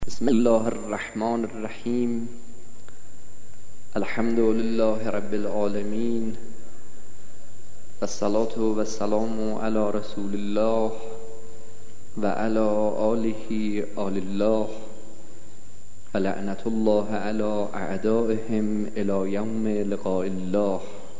بسم الله الرحمن الرحیم. الحمد لله رب العالمین و الصلاة و السلام علی رسول الله و علی آله آل الله و لعنت الله علی اعدائهم الی یوم لقاء الله.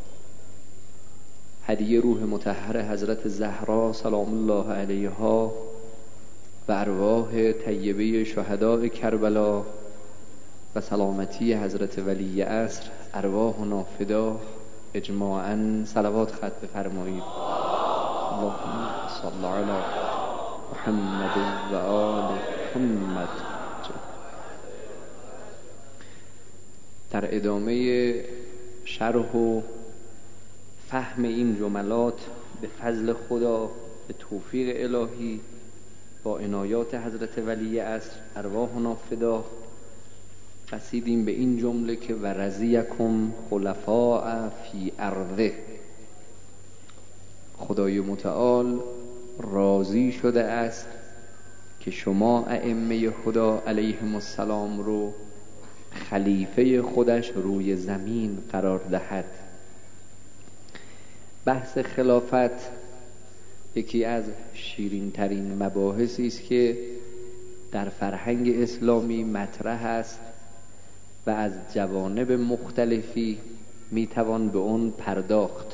هدیه روح مطهر حضرت زهرا سلام الله علیها و ارواح طیبه شهداء کربلا و سلامتی حضرت ولی عصر ارواحنا فدا اجماعاً صلوات ختم بفرمایید. اللهم صل علی محمد و آل محمد. در ادامه شرح و فهم این جملات به فضل خدا، به توفیق الهی، با عنایات حضرت ولی عصر ارواحنا فدا، رسیدیم به این جمله که و رضیکم خلفاء فی ارضه. خدای متعال راضی شده است که شما ائمه خدا علیهم السلام رو خلیفه خودش روی زمین قرار دهد. بحث خلافت یکی از شیرین ترین مباحثی است که در فرهنگ اسلامی مطرح است و از جوانب مختلفی میتوان به اون پرداخت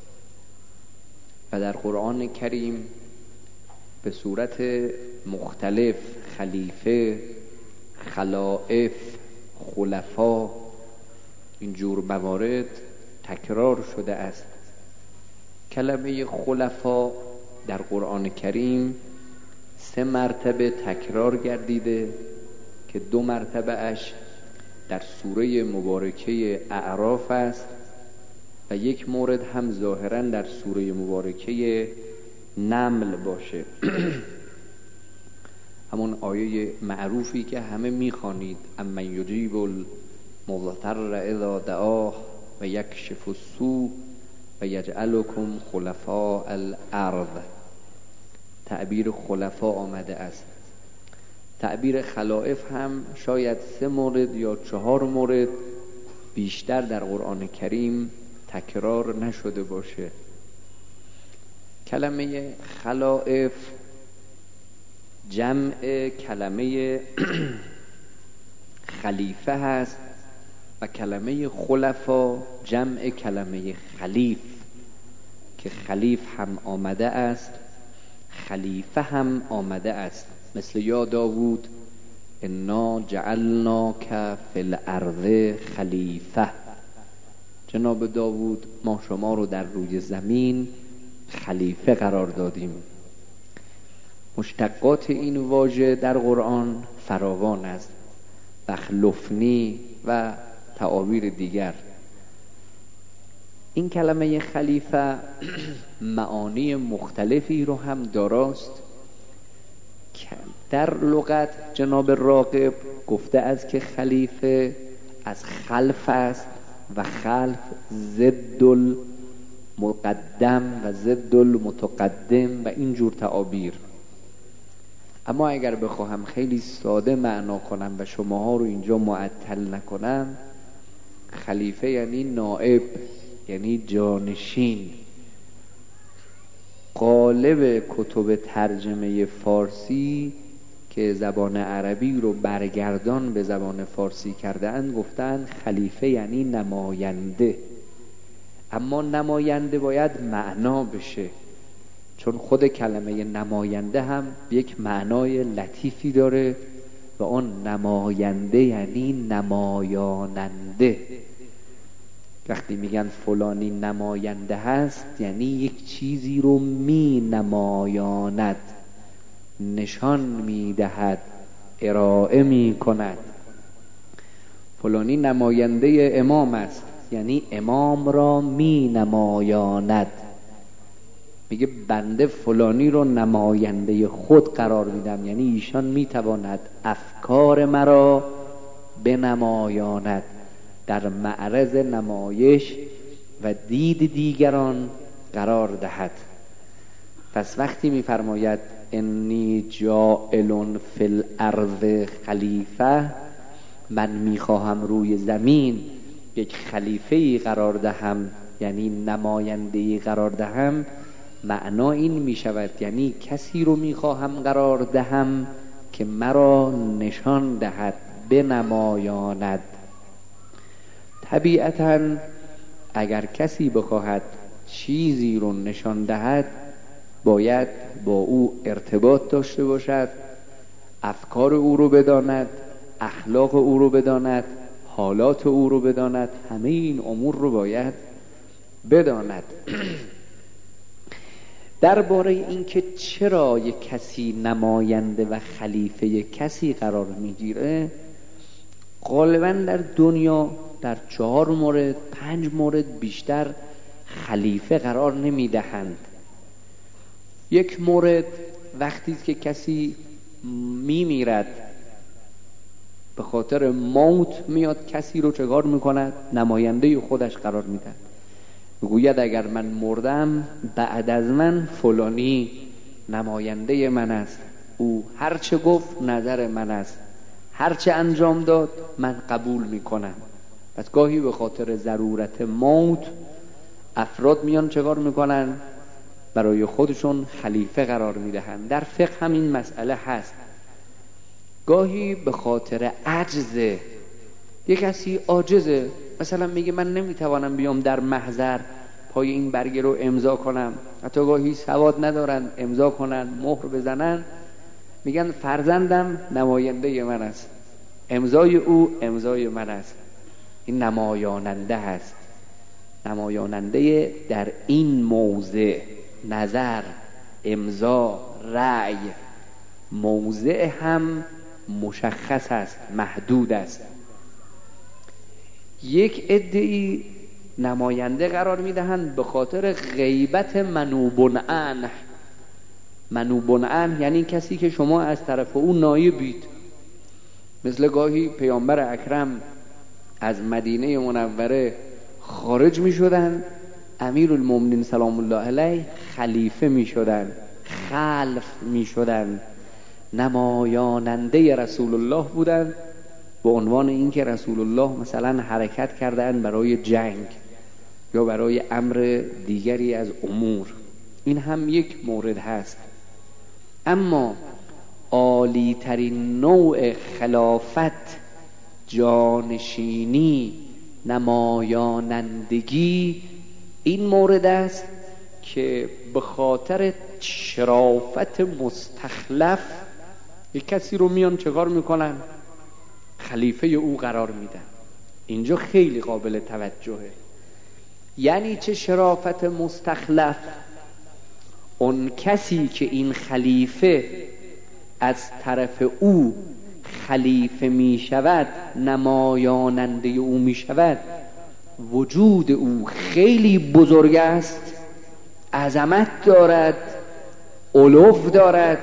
و در قرآن کریم به صورت مختلف خلیفه، خلائف، خلفا اینجور موارد تکرار شده است. کلمه خلفا در قرآن کریم 3 مرتبه تکرار گردیده که 2 مرتبه اش در سوره مبارکه اعراف است و 1 مورد هم ظاهراً در سوره مبارکه نمل باشه. همون آیه معروفی که همه میخوانید: امن یجیب المضطر اذا دعاه و یکشف السوء و یجعلکم خلفاء الارض. تعبیر خلفا آمده است. تعبیر خلائف هم شاید 3 مورد یا 4 مورد بیشتر در قرآن کریم تکرار نشده باشه. کلمه خلائف جمع کلمه خلیفه هست و کلمه خلفا جمع کلمه خلیف که خلیف هم آمده است، خلیفه هم آمده است. مثل یا داوود انا جعلناک فی الارض خلیفه. جناب داوود ما شما رو در روی زمین خلیفه قرار دادیم. مشتقات این واژه در قرآن فراوان است: بخلفنی و تعابیر دیگر. این کلمه خلیفه معانی مختلفی رو هم داراست. در لغت جناب راغب گفته است که خلیفه از خلف است و خلف ضد المقدم و ضد المتقدم و اینجور تعابیر. اما اگر بخواهم خیلی ساده معنا کنم و شماها رو اینجا معطل نکنم، خلیفه یعنی نائب، یعنی جانشین. غالب کتب ترجمه فارسی که زبان عربی رو برگردان به زبان فارسی کرده اند گفتن خلیفه یعنی نماینده. اما نماینده باید معنا بشه، چون خود کلمه نماینده هم یک معنای لطیفی داره و آن نماینده یعنی نمایاننده. وقتی میگن فلانی نماینده هست یعنی یک چیزی رو می نمایاند، نشان میدهد، ارائه میکند. فلانی نماینده امام است یعنی امام را می نمایاند. میگه بنده فلانی رو نماینده خود قرار میدم، یعنی ایشان میتواند افکار مرا بنمایاند، در معرض نمایش و دید دیگران قرار دهد. پس وقتی میفرماید انی جاعل فی الارض خلیفه، من میخواهم روی زمین یک خلیفه‌ای قرار دهم، یعنی نماینده‌ای قرار دهم، معنا این میشود یعنی کسی رو میخواهم قرار دهم که مرا نشان دهد، بنمایاند. طبیعتاً اگر کسی بخواهد چیزی رو نشان دهد باید با او ارتباط داشته باشد، افکار او رو بداند، اخلاق او رو بداند، حالات او رو بداند، همه این امور رو باید بداند. درباره اینکه چرا یک کسی نماینده و خلیفه کسی قرار میگیره، غالبا در دنیا در 4 مورد 5 مورد بیشتر خلیفه قرار نمیدهند. یک مورد وقتی که کسی میمیرد، به خاطر موت میاد کسی رو چه کار میکند؟ نماینده خودش قرار میده. میگوید اگر من مردم بعد از من فلانی نماینده من است، او هرچه گفت نظر من است، هرچه انجام داد من قبول میکنم. پس گاهی به خاطر ضرورت موت افراد میان چه کار میکنن؟ برای خودشون خلیفه قرار میدهن. در فقه همین مسئله هست. گاهی به خاطر عجز، یک کسی عاجزه، مثلا میگه من نمیتوانم بیام در محضر پای این برگه رو امضا کنم، حتی گاهی سواد ندارن امضا کنن، مهر بزنن، میگن فرزندم نماینده من است، امضای او امضای من است. این نمایاننده هست. نمایاننده در این موضع، نظر، امضا، رأی، موضع هم مشخص است، محدود است. یک عده‌ای نماینده قرار میدهند به خاطر غیبت منوبن عنه. منوبن عنه یعنی کسی که شما از طرف او نایبید. مثل گاهی پیامبر اکرم از مدینه منوره خارج می شدن، امیرالمومنین سلام الله علیه خلیفه می شدن، خلف می شدن، نمایاننده رسول الله بودن، به عنوان اینکه رسول الله مثلا حرکت کردن برای جنگ یا برای امر دیگری از امور. این هم یک مورد هست. اما عالی ترین نوع خلافت، جانشینی، نمایانندگی، این مورد است که به خاطر شرافت مستخلف یک کسی رو میان چکار میکنن؟ خلیفه او قرار میدن. اینجا خیلی قابل توجهه. یعنی چه شرافت مستخلف؟ اون کسی که این خلیفه از طرف او خلیفه می شود، نمایاننده او می شود، وجود او خیلی بزرگ است، عظمت دارد، علو دارد،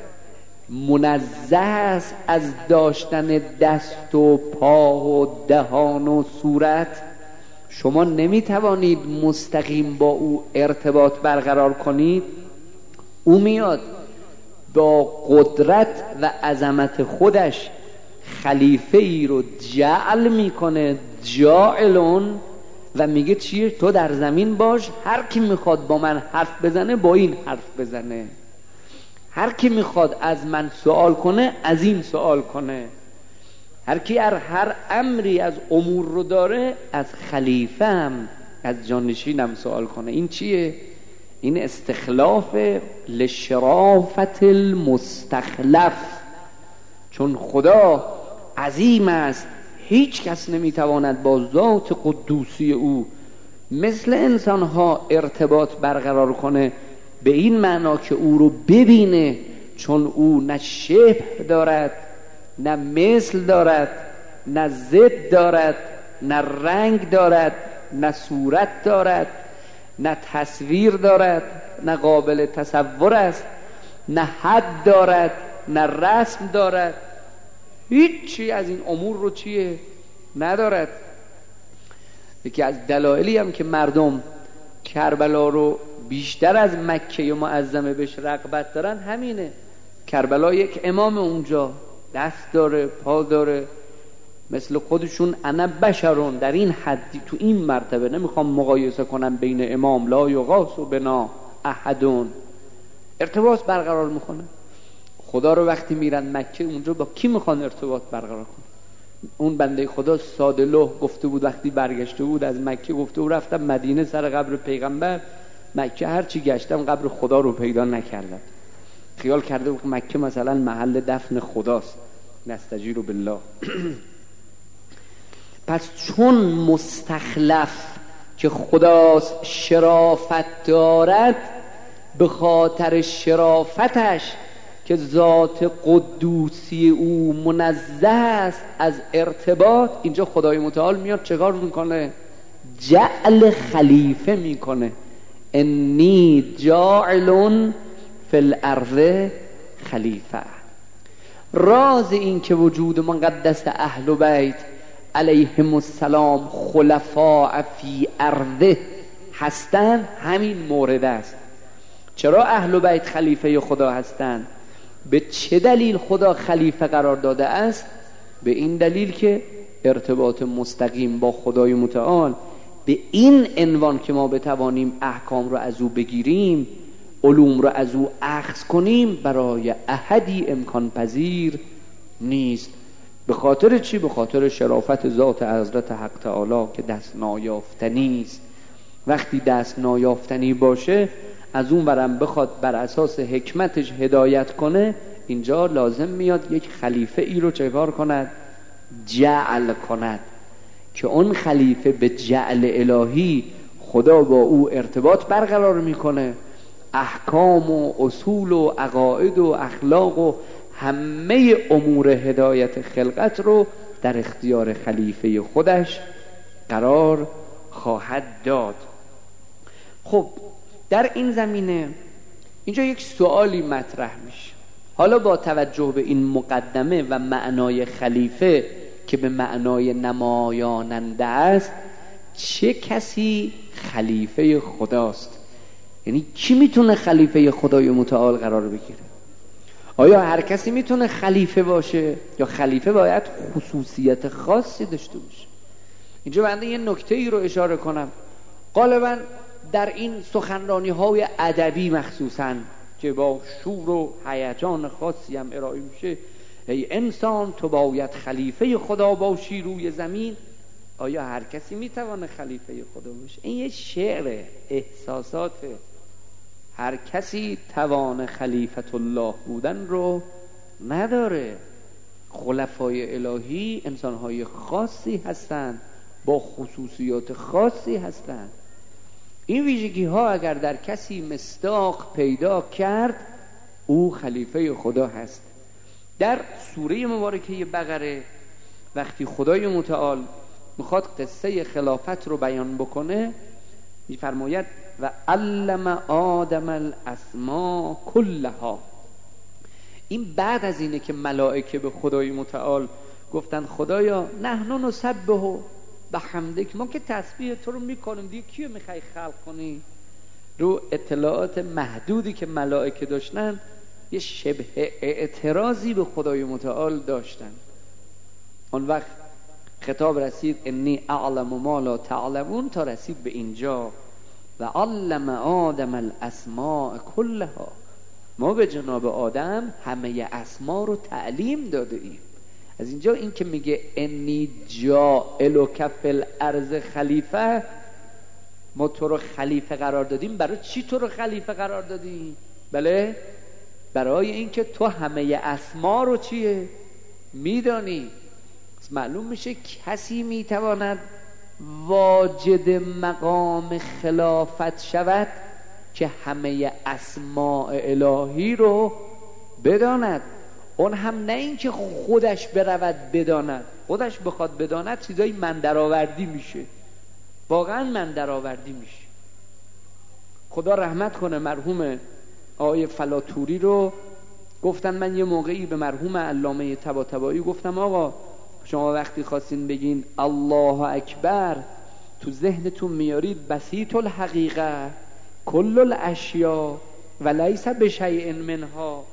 منزه است از داشتن دست و پا و دهان و صورت. شما نمیتوانید مستقیم با او ارتباط برقرار کنید. او میاد با قدرت و عظمت خودش خلیفه ای رو جعل میکنه، جاعلون، و میگه چیه؟ تو در زمین باش، هر کی میخواد با من حرف بزنه با این حرف بزنه، هر کی میخواد از من سوال کنه از این سوال کنه، هر کی هر امری از امور رو داره از خلیفه هم، از جانشینم سوال کنه. این چیه؟ این استخلاف لشرافت المستخلف. چون خدا عظیم است، هیچ کس نمیتواند با ذات قدوسی او مثل انسانها ارتباط برقرار کنه، به این معنا که او رو ببینه، چون او نه شبه دارد، نه مثل دارد، نه ضد دارد، نه رنگ دارد، نه صورت دارد، نه تصویر دارد، نه قابل تصور است، نه حد دارد، نه رسم دارد، هیچی از این امور رو چیه؟ ندارد. یکی از دلایلی هم که مردم کربلا رو بیشتر از مکه معظمه بهش رغبت دارن همینه. کربلا یک امام اونجا دست داره، پا داره، مثل خودشون. انا بشرون، در این حدی، تو این مرتبه. نمیخوام مقایسه کنم بین امام لا یغاث بنا احدون. ارتباط برقرار میکنه. خدا رو وقتی میرن مکه، اونجا با کی میخوان ارتباط برقرار کنن؟ اون بنده خدا ساده لوح گفته بود وقتی برگشته بود از مکه، گفته بود رفتم مدینه سر قبر پیغمبر، مکه هرچی گشتم قبر خدا رو پیدا نکردم. خیال کرده بود مکه مثلا محل دفن خداست. نستجیر بالله. پس چون مستخلف که خداست شرافت دارد، به خاطر شرافتش که ذات قدوسی او منزه است از ارتباط، اینجا خدای متعال میاد چکار میکنه؟ جعل خلیفه میکنه. انی جاعل فی الارض خلیفه. راز این که وجود مقدس اهل بیت علیهم السلام خلفاء فی ارضه هستند همین مورد است. چرا اهل بیت خلیفه خدا هستند؟ به چه دلیل خدا خلیفه قرار داده است؟ به این دلیل که ارتباط مستقیم با خدای متعال به این عنوان که ما بتوانیم احکام رو از او بگیریم، علوم رو از او اخذ کنیم، برای احدی امکان پذیر نیست. به خاطر چی؟ به خاطر شرافت ذات حضرت حق تعالی که دست نایافتنی است. وقتی دست نایافتنی باشه، از اون برم بخواد بر اساس حکمتش هدایت کنه، اینجا لازم میاد یک خلیفه ای رو چکار کند؟ جعل کند، که اون خلیفه به جعل الهی خدا با او ارتباط برقرار میکنه، احکام و اصول و عقاید و اخلاق و همه امور هدایت خلقت رو در اختیار خلیفه خودش قرار خواهد داد. خب در این زمینه اینجا یک سوالی مطرح میشه. حالا با توجه به این مقدمه و معنای خلیفه که به معنای نمایاننده است، چه کسی خلیفه خداست؟ یعنی کی میتونه خلیفه خدای متعال قرار بگیره؟ آیا هر کسی میتونه خلیفه باشه یا خلیفه باید خصوصیت خاصی داشته باشه؟ اینجا بنده یه نکته ای رو اشاره کنم. غالبا در این سخنرانی های ادبی مخصوصا که با شور و هیجان خاصی هم ارائه میشه، ای انسان تو باید خلیفه خدا باشی روی زمین، آیا هر کسی میتونه خلیفه خدا باشه؟ این یه شعر احساساته. هر کسی توان خلیفت الله بودن رو نداره. خلفای الهی انسانهای خاصی هستند، با خصوصیات خاصی هستند. این ویژگی ها اگر در کسی مصداق پیدا کرد، او خلیفه خدا هست. در سوره مبارکه بقره وقتی خدای متعال میخواد قصه خلافت رو بیان بکنه، میفرماید و علم آدم الاسماء کلها. این بعد از اینه که ملائکه به خدای متعال گفتن خدایا نحن نسبح بحمدک، ما که تسبیح تو رو میکنیم، دیگه کیو میخوای خلق کنی؟ رو اطلاعات محدودی که ملائکه داشتن یه شبه اعتراضی به خدای متعال داشتن. اون وقت خطاب رسید انی اعلم ما لا تعلمون، تا رسید به اینجا و علم آدم الاسماء کلها. ما به جناب آدم همه اسما رو تعلیم داده ایم. از اینجا این که میگه انی جاعلک فی الارض خلیفه، ما تو رو خلیفه قرار دادیم. برای چی تو رو خلیفه قرار دادیم؟ بله، برای اینکه تو همه اسما رو چیه؟ میدانی. معلوم میشه کسی میتواند واجد مقام خلافت شود که همه اسماء الهی رو بداند. اون هم نه این که خودش برود بداند، خودش بخواد بداند چیزایی من درآوردی میشه، واقعا من درآوردی میشه. خدا رحمت کنه مرحوم آقای فلاتوری رو. گفتن من یه موقعی به مرحوم علامه طباطبایی گفتم آقا شما وقتی خواستین بگین الله اکبر، تو ذهنتون میارید بسیط الحقیقه کل الاشیاء و لیس بشیء منها،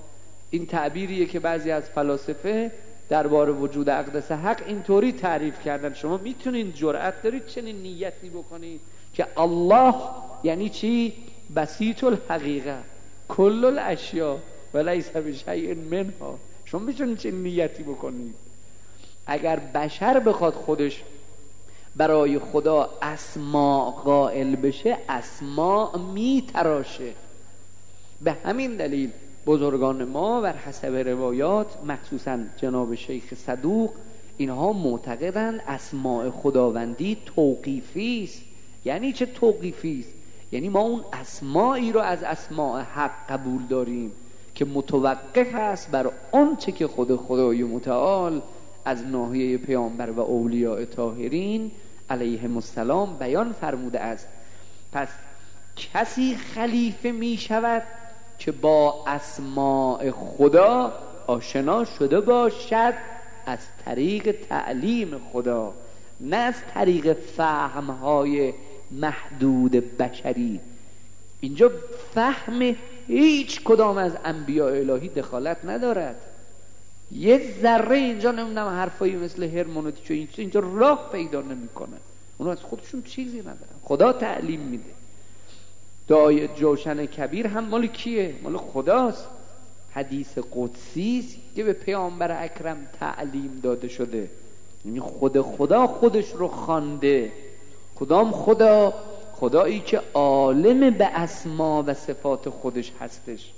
این تعبیریه که بعضی از فلاسفه درباره وجود اقدس حق اینطوری تعریف کردن. شما میتونین جرأت دارید چنین نیتی بکنید که الله یعنی چی؟ بسیط الحقیقه کل الاشیاء ولیس بشیء منها. شما میتونید چنین نیتی بکنید. اگر بشر بخواد خودش برای خدا اسماء قائل بشه، اسماء میتراشه. به همین دلیل بزرگان ما بر حسب روایات، مخصوصا جناب شیخ صدوق، اینها معتقدند اسماء خداوندی توقیفی است. یعنی چه توقیفی است؟ یعنی ما اون اسمایی رو از اسماء حق قبول داریم که متوقف است بر آنچه که خدای متعال از ناحیه پیامبر و اولیاء طاهرین علیهم السلام بیان فرموده است. پس کسی خلیفه می شود که با اسماء خدا آشنا شده باشد از طریق تعلیم خدا، نه از طریق فهمهای محدود بشری. اینجا فهم هیچ کدام از انبیاء الهی دخالت ندارد. یه ذره اینجا نمیدونم حرفایی مثل هرمونوتیک و اینجا راه پیدا نمیکنه. اونا از خودشون چیزی ندارن، خدا تعلیم میده. دعای جوشن کبیر هم مال کیه؟ مال خداست. حدیث قدسی است که به پیامبر اکرم تعلیم داده شده. یعنی خدا خودش رو خوانده. کدام خدا؟ خدایی که عالم به اسما و صفات خودش هستش.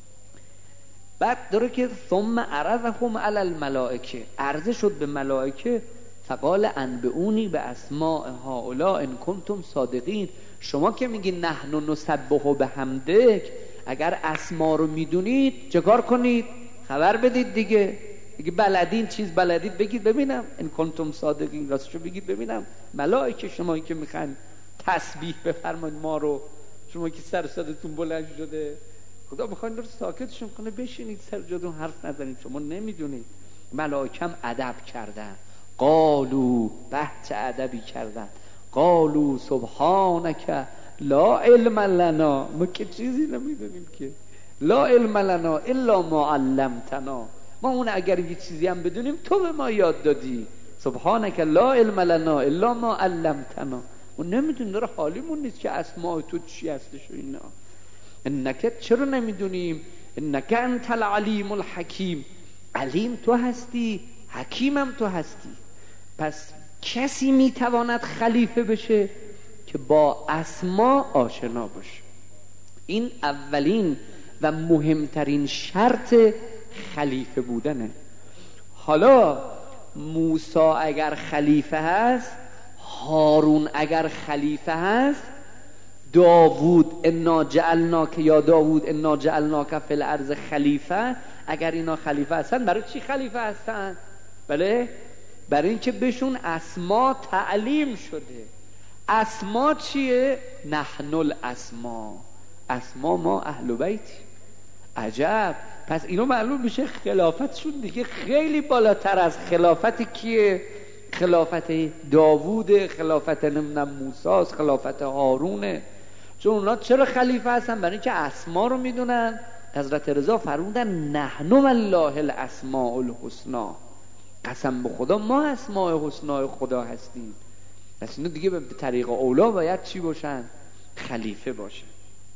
بعد داره که ثم عرضهم علی الملائکه، عرضه شد به ملائکه، فقال انبئونی به اسماء هؤلاء ان کنتم صادقین. شما که میگی نحن نسبح بحمدک، اگر اسما رو میدونید چیکار کنید؟ خبر بدید دیگه بلدین، چیز بلدید بگید ببینم. ان کنتم صادقین، راستشو بگید ببینم. ملائکه شمایی که میخوان تسبیح بفرمایید ما رو، شما که سر صدتون بلند شده، خدا میخواین رو ساکتشون کنه، بشینید سر جاتون حرف نزنید، شما نمیدونید. ملائکم ادب کردن، قالو، بحث ادبی کردن، قالو سبحانک لا علم لنا، ما که چیزی نمیدونیم که، لا علم لنا الا ما علمتنا، ما اون اگر یه چیزی هم بدونیم تو به ما یاد دادی. سبحانک لا علم لنا الا ما علمتنا. ما نمیدونیم، داره حالیمون نیست که اسماء تو چی هستش و اینا. انک، چرا نمیدونیم؟ انک انت العلیم الحکیم، علیم تو هستی، حکیمم تو هستی. پس کسی میتواند خلیفه بشه که با اسما آشنا باشه. این اولین و مهمترین شرط خلیفه بودنه. حالا موسی اگر خلیفه هست، هارون اگر خلیفه هست، داوود انا جعلناک، یا داوود انا جعلناک فی الارض خلیفه، اگر اینا خلیفه هستن، برای چی خلیفه هستن؟ بله، برای اینکه بهشون اسما تعلیم شده. اسما چیه؟ نحن الاسما، اسما ما اهل بیت. عجب. پس اینو معلوم میشه خلافتشون دیگه خیلی بالاتر از خلافت کیه؟ خلافت داوود، خلافت نمیدونم موسی، خلافت هارونه. چون اونا چرا خلیفه هستن؟ برای اینکه اسما رو میدونن. حضرت رضا فرمودن نحن والله الاسماء الحسنا، قسم به خدا ما اسماء حسنا خدا هستیم. پس اینو دیگه به طریق اولا باید چی باشن؟ خلیفه باشن.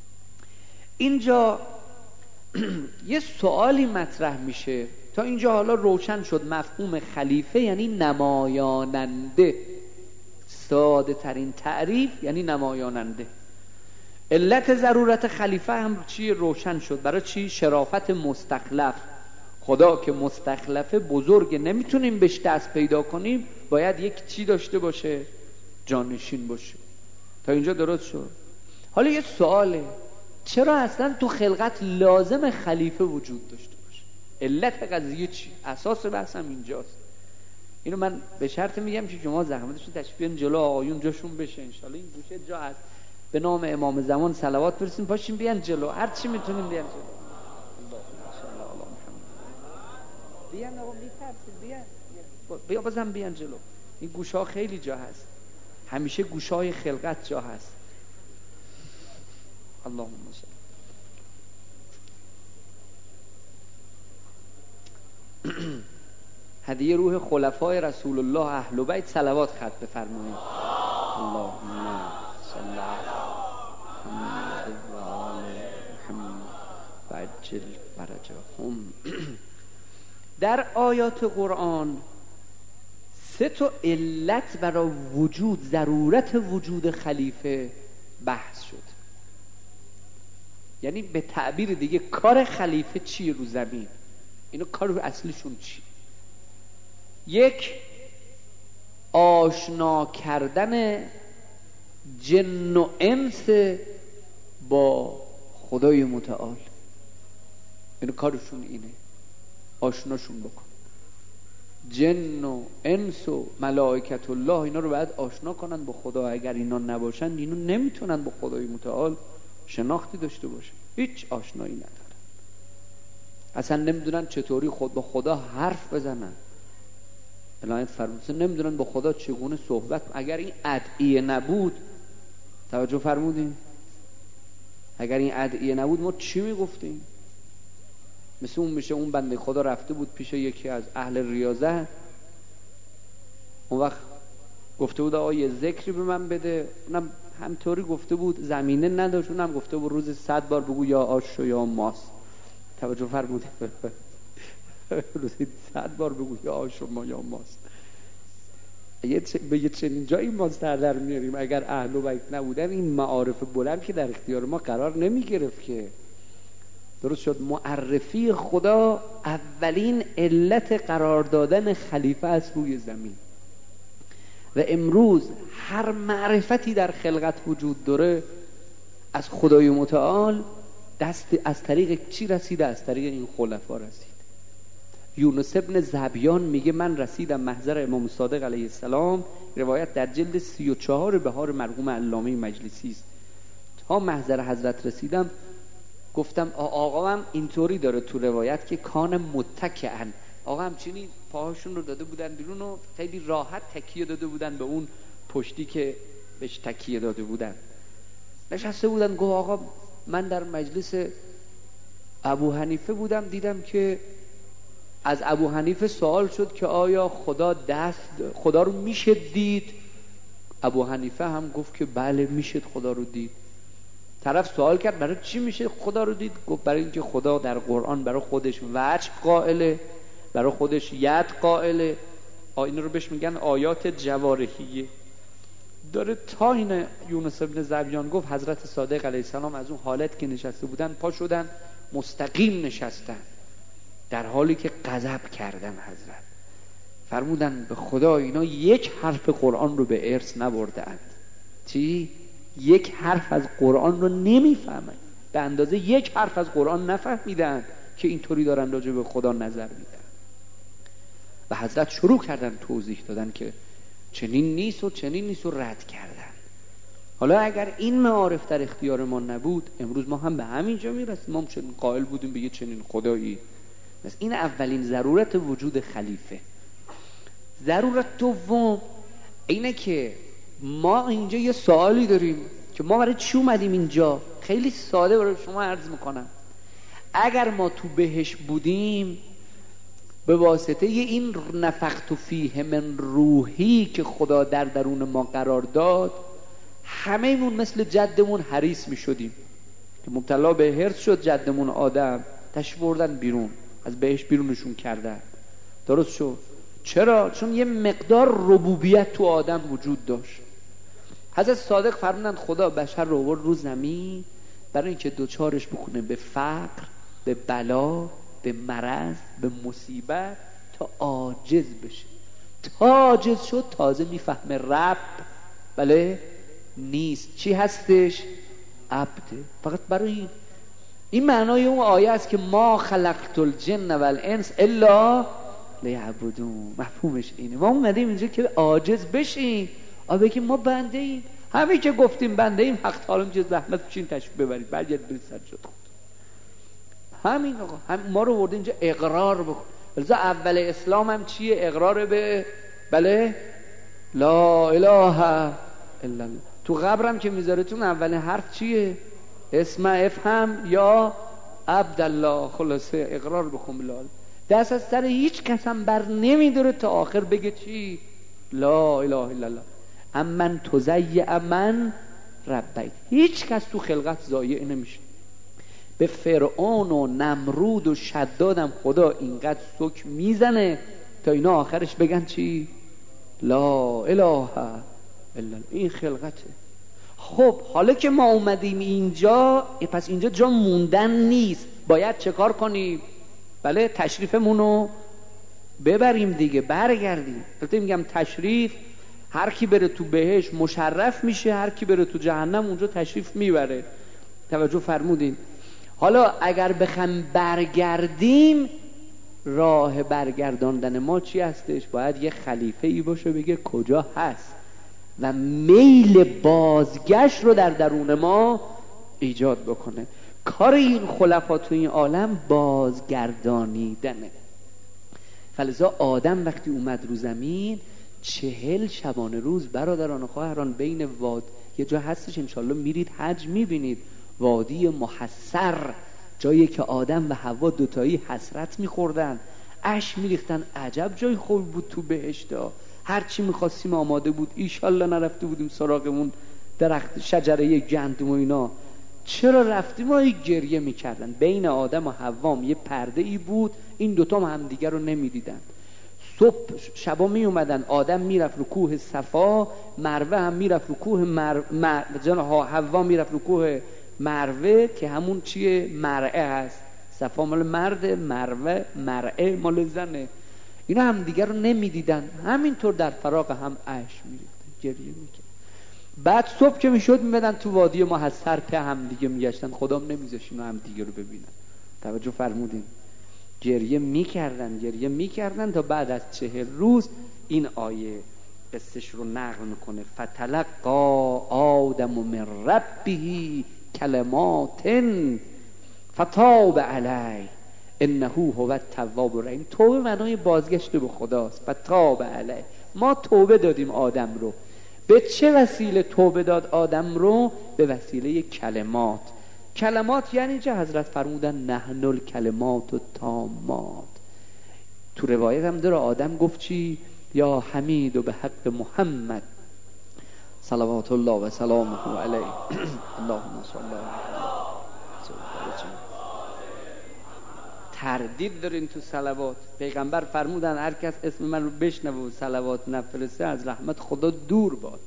اینجا یه سوالی مطرح میشه. تا اینجا حالا روشن شد مفهوم خلیفه یعنی نمایاننده. ساده ترین تعریف یعنی نمایاننده. علت ضرورت خلیفه هم چی روشن شد. برای چی؟ شرافت مستخلف. خدا که مستخلفه بزرگ، نمیتونیم بهش دست پیدا کنیم، باید یک چی داشته باشه؟ جانشین باشه. تا اینجا درست شد. حالا یه سواله، چرا اصلا تو خلقت لازم خلیفه وجود داشته باشه؟ علت قضیه چی؟ اساس بحثم اینجاست. اینو من به شرط میگم که شما زحمتشون تشبیهن جلو آقایون جاشون بشه. انشالله این گوشه جا هست. به نام امام زمان صلوات برسیم، پاشیم بیان جلو، هر چی میتونیم بیان جلو. بیان آقا، میترسید بیان، بازم بیان جلو. این گوشه ها خیلی جا هست، همیشه گوشه های خلقت جا هست. اللهم صل. هدیه روح خلفای رسول الله اهل بیت صلوات ختم بفرمایید. اللهم صل علی محمد و آل محمد و عجل فرجهم. در آیات قرآن 3 علت برای وجود، ضرورت وجود خلیفه بحث شد. یعنی به تعبیر دیگه کار خلیفه چیه رو زمین؟ اینو کار اصلیشون چیه؟ 1 آشنا کردن جن و انس با خدای متعال. اینو کارشون اینه، آشناشون بکن. جن و انس و ملائکت الله اینا رو باید آشنا کنن با خدا. اگر اینا نباشن اینا نمیتونن با خدای متعال شناختی داشته باشن، هیچ آشنایی ندارن، اصلا نمیدونن چطوری با خدا حرف بزنن. الهیت فرمودن نمیدونن با خدا چگونه صحبت. اگر این ادعیه نبود، توجه فرمودین، اگر این ادعیه نبود ما چی میگفتیم؟ مثل اون میشه اون بنده خدا رفته بود پیش یکی از اهل ریاضت، اون وقت گفته بود آقا یه ذکری به من بده، اونم همطوری گفته بود، زمینه نداشت، اونم گفته بود روز 100 بار بگو یا آش و یا ماس. توجه فرمودید؟ روزی 100 بار بگو یا آش و یا ماس. به یه چنین جایی ما در میاریم. اگر اهل بیت نبودن این معارف بلند که در اختیار ما قرار نمی گرفت که. درست شد؟ معرفی خدا اولین علت قرار دادن خلیفه از روی زمین. و امروز هر معرفتی در خلقت وجود داره از خدای متعال از طریق چی رسیده؟ از طریق این خلفا رسید. یونس ابن ذبیان میگه من رسیدم محضر امام صادق علیه السلام، روایت در جلد 34 بهار مرحوم علامه مجلسی است. تا محضر حضرت رسیدم گفتم آقا هم اینطوری داره تو روایت که کان متکئن، آقا همچنین پاهاشون رو داده بودن بیرون و خیلی راحت تکیه داده بودن به اون پشتی که بهش تکیه داده بودن. نشسته بودن. گفت آقا من در مجلس ابو حنیفه بودم، دیدم که از ابو حنیفه سوال شد که آیا خدا رو میشه دید؟ ابو حنیفه هم گفت که بله میشه خدا رو دید. طرف سوال کرد برای چی میشه خدا رو دید؟ گفت برای اینکه خدا در قرآن برای خودش وجه قائله، برای خودش ید قائله. اینا رو بهش میگن آیات جوارحیه داره. تا این یونس ابن ذبیان گفت حضرت صادق علیه السلام از اون حالت که نشسته بودن پا شدن مستقیم نشستن، در حالی که غضب کردن. حضرت فرمودن به خدا اینا یک حرف قرآن رو به ارث نبردند. چی؟ یک حرف از قرآن رو نمیفهمن، به اندازه یک حرف از قرآن نفهمیدن که اینطوری دارن راجع به خدا نظر میدن. و حضرت شروع کردن توضیح دادن که چنین نیست و چنین نیست و رد کردن. حالا اگر این معارف در اختیار ما نبود امروز ما هم به همین جا میرسیم. ما چنین قائل بودیم به یه چنین خدایی. پس این اولین ضرورت وجود خلیفه. ضرورت دوم اینه که ما اینجا یه سوالی داریم که ما برای چی اومدیم اینجا. خیلی ساده برای شما عرض میکنم. اگر ما تو بهش بودیم به واسطه این نفخت فیه من روحی که خدا در درون ما قرار داد همه‌مون مثل جدمون حریص میشدیم که مبتلا به حرص شد جدمون آدم، تشریف بردن بیرون، از بهش بیرونشون کردن. درست شد؟ چرا؟ چون یه مقدار ربوبیت تو آدم وجود داشت. حضرت صادق فرمودند خدا بشر رو آورد رو زمین برای اینکه دوچارش بکنه به فقر، به بلا، به مرض، به مصیبت، تا عاجز بشه. تا عاجز شد تازه میفهمه رب بله نیست، چی هستش؟ عبده. فقط برای این معنای اون آیه است که ما خلقت الجن والانس الا لیعبدون. مفهومش اینه. ما اومدیم اینجا که عاجز بشیم، بگیم ما بنده ایم. همه که گفتیم بنده ایم، حق تعالی میگه زحمت بکشین تشریف ببرید، برگرد برید سجاد خود. همین آقا ما رو ورده اینجا اقرار بکن. لذا اول اسلام هم چیه؟ اقرار به بله لا اله الا الله. تو قبرم که میذارتون اولین حرف چیه؟ اسم افهم یا عبدالله. خلاصه اقرار بکن بلال. دست از سر هیچ کس هم بر نمیداره تا آخر بگه چی؟ لا اله الا الله امن تضیع من ربیت. هیچ کس تو خلقت ضایع نمیشه. به فرعون و نمرود و شداد هم خدا اینقدر سک میزنه تا اینا آخرش بگن چی؟ لا اله الا الله. این خلقته. خب حالا که ما اومدیم اینجا، پس اینجا جا موندن نیست، باید چه کار کنیم؟ بله تشریفمونو ببریم دیگه، برگردیم. البته میگم تشریف، هر کی بره تو بهشت مشرف میشه، هر کی بره تو جهنم اونجا تشریف میبره. توجه فرمودین؟ حالا اگر بخوایم برگردیم، راه برگرداندن ما چی هستش؟ باید یه خلیفه ای باشه بگه کجا هست و میل بازگشت رو در درون ما ایجاد بکنه. کار این خلفا تو این عالم بازگردانیدنه. فلذا آدم وقتی اومد رو زمین 40 شبانه روز برادران و خواهران بین واد یه جا هستش، انشالله میرید حج میبینید، وادی محصر، جایی که آدم و حوا دوتایی حسرت میخوردن، اشک میریختن. عجب جای خوب بود تو بهشتا، هرچی میخواستیم آماده بود، ایشالله نرفته بودیم سراغمون درخت شجره گندم و اینا. چرا رفتیم؟ ما گریه میکردن. بین آدم و حوا یه پرده ای بود، این دوتا هم دیگر رو نمیدیدن. صبح شبا می اومدن، آدم میرفت رو کوه صفا، مروه هم میرفت رو کوه حوا میرفت رو کوه مروه که همون چیه؟ مرعه هست. صفا مال مرد، مروه مرعه مال زنه. اینا هم دیگر رو نمیدیدن، همینطور در فراق هم اشک میریختن، گریه میکرد. بعد صبح که میشد میمدن تو وادی محصر په هم دیگه میگشتن، خدام نمیذاشت اینا هم دیگه رو ببینن. توجه فرمودین؟ گریه میکردن تا بعد از 40 روز این آیه قصهش رو نقل میکنه. فتلقا آدم من ربه کلمات فتاب علیه انه هو التواب الرحیم. توبه معنای بازگشت به خداست. فتاب علیه، ما توبه دادیم آدم رو. به چه وسیله توبه داد آدم رو؟ به وسیله کلمات. کلمات یعنی چه؟ حضرت فرمودن نحن الکلمات التامات. تو روایت هم داره آدم گفت چی؟ یا حمید و به حق محمد صلوات الله و سلامه علیه اللهم صل علی. تردید دارین تو صلوات. پیغمبر فرمودن هر کس اسم من رو بشنوه و صلوات نفرسته از رحمت خدا دور باد.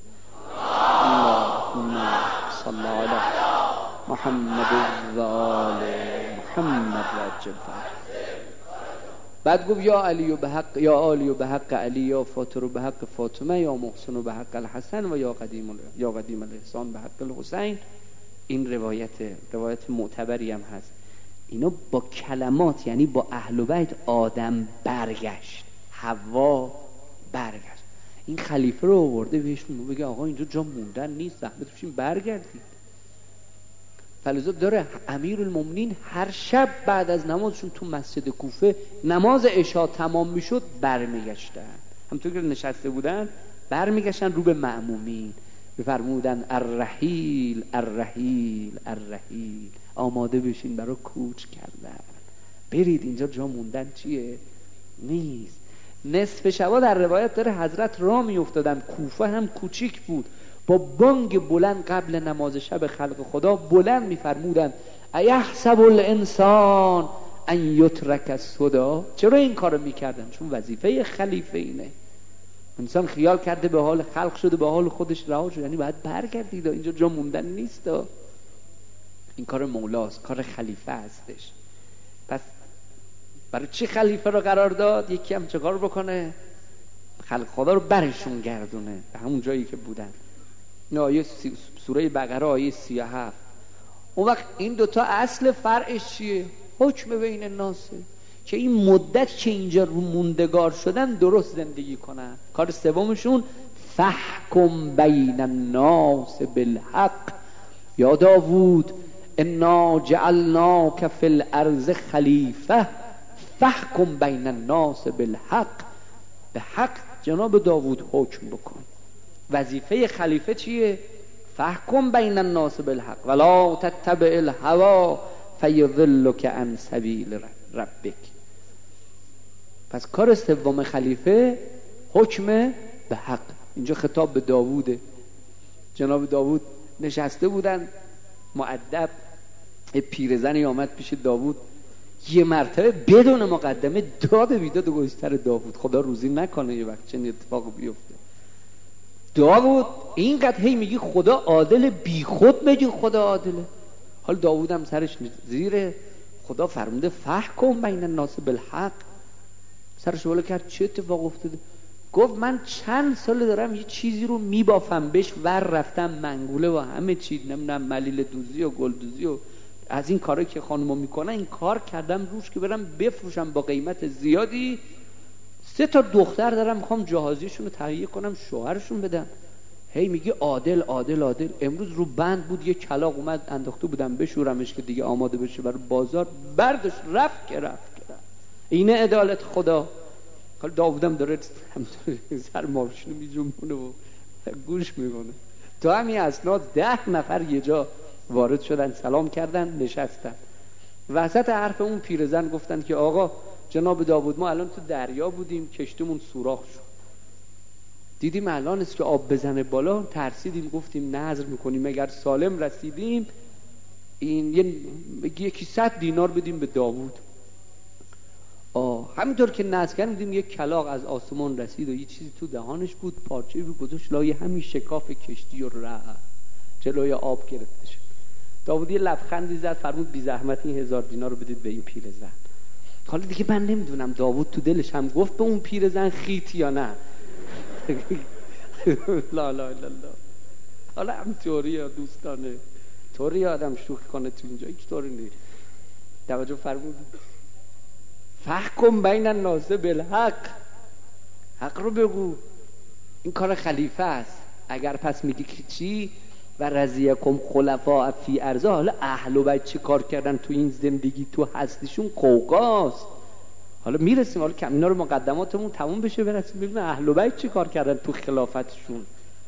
اللهم صل علی محمد و آل محمد رجل فرج. بعد گفت یا علی و به حق یا آلی و به حق علی، یا فاطر و به حق فاطمه، یا محسن و به حق الحسن، و یا قدیم الاحسان به حق الحسین. این روایت معتبری هم هست. اینا با کلمات، یعنی با اهل بیت آدم برگشت، حوا برگشت. این خلیفه رو آورده بهشون بگه آقا اینجا جا موندن نیست، زحمت بشین برگردید. فلذا داره امیرالمومنین هر شب بعد از نمازشون تو مسجد کوفه نماز عشا تمام میشد برمیگشتن، همونطور که نشسته بودن برمیگشتن رو به مأمومین، بفرمودن الرحیل الرحیل الرحیل، آماده بشین برای کوچ کردن، برید اینجا جا موندن چیه؟ نیست. نصف شبا در روایت داره حضرت راه می افتادن، کوفه هم کوچیک بود، با بانگ بلند قبل نماز شب خلق خدا بلند می فرمودن ایحسب الانسان ان یترک الصدا. چرا این کارو میکردن؟ چون وظیفه خلیفه اینه. انسان خیال کرده به حال خلق شده، به حال خودش رها شده، یعنی باید برگردید، اینجا جا موندن نیست. این کار مولاست، کار خلیفه هستش. پس برای چی خلیفه رو قرار داد؟ یکی هم چه کار بکنه؟ خلق خدا رو برشون گردونه به همون جایی که بودن. این آیه سوره بقره آیه 37. اون وقت این دوتا اصل فرعش چیه؟ حکم بین الناسه، که این مدت که اینجا رو موندگار شدن درست زندگی کنن. کار سومشون فحکم بین الناس بالحق. یا داوود انا جعلناک فی الارض خلیفه فحکم بین الناس بالحق. به حق جناب داوود حکم بکن. وظیفه خلیفه چیه؟ فحکم بین الناس بالحق ولا تتبع الهوا فیضلک عن سبیل ربک. پس کار سوم خلیفه حکم به حق. اینجا خطاب به داووده. جناب داوود نشسته بودن مؤدب، پیرزنی آمد پیش داوود، یه مرتبه بدون مقدمه داد بیداد و گوش سر داوود. خدا روزی نکنه یه وقت چنین اتفاق بیفته. داوود اینقدر هی میگی خدا عادل، بی خود بگی خدا عادله. حال داوود هم سرش زیره، خدا فرموده فحکم بین الناس بالحق. سرش بالا کرد چه اتفاق افتاده؟ گفت من چند سال دارم یه چیزی رو میبافم بهش ور رفتم، منگوله و همه چی، نمیدونم ملیل دوزی و گل دوزی و از این کارا که خانوما میکنن این کار کردم روش که برم بفروشم با قیمت زیادی. 3 دختر دارم میخوام جهازیشون رو تهیه کنم شوهرشون بدم. هی میگه عادل عادل عادل. امروز رو بند بود یه کلاغ اومد انداخته بودم بشورمش که دیگه آماده بشه برای بازار، بردش رفت که رفت. اینه عدالت خدا. حالا داوودم داره سر ماشین میجنبونه و گوش میکنه. تا همین اسناد 10 نفر یه جا وارد شدن، سلام کردن، نشستن. وسط حرف اون پیرزن گفتن که آقا جناب داوود ما الان تو دریا بودیم، کشتیمون سوراخ شد، دیدیم الان است که آب بزنه بالا، ترسیدیم گفتیم نذر میکنیم اگر سالم رسیدیم این یکی 100 دینار بدیم به داوود. همینطور که نذر کردیم دیدیم یک کلاغ از آسمان رسید و یه چیزی تو دهانش بود، پارچه‌ای بود گذاشت لای همین شکاف کشتی و رفت جلوی آب گرفته شد. داوود یه لبخندی زد فرمود بی زحمت این 1000 دینار رو بدید به این پیرزن. حالا دیگه من نمیدونم داوود تو دلش هم گفت به اون پیرزن خیت یا نه. لا لا لا لا. حالا هم طوریه دوستانه، طوری آدم شوخی کنه تو اینجا، یک طوری نیست. توجه فرمود فحکم بین الناس بالحق، حق رو بگو. این کار خلیفه است. اگر پس میگی که چی و رضیکم خلفاء فی ارض، حالا اهل و بیت چی کار کردن تو این زندگی تو هستیشون قوقاست. حالا میرسیم، حالا کم اینا رو مقدماتمون تموم بشه برسیم ببینیم اهل و بیت چی کار کردن تو خلافتشون.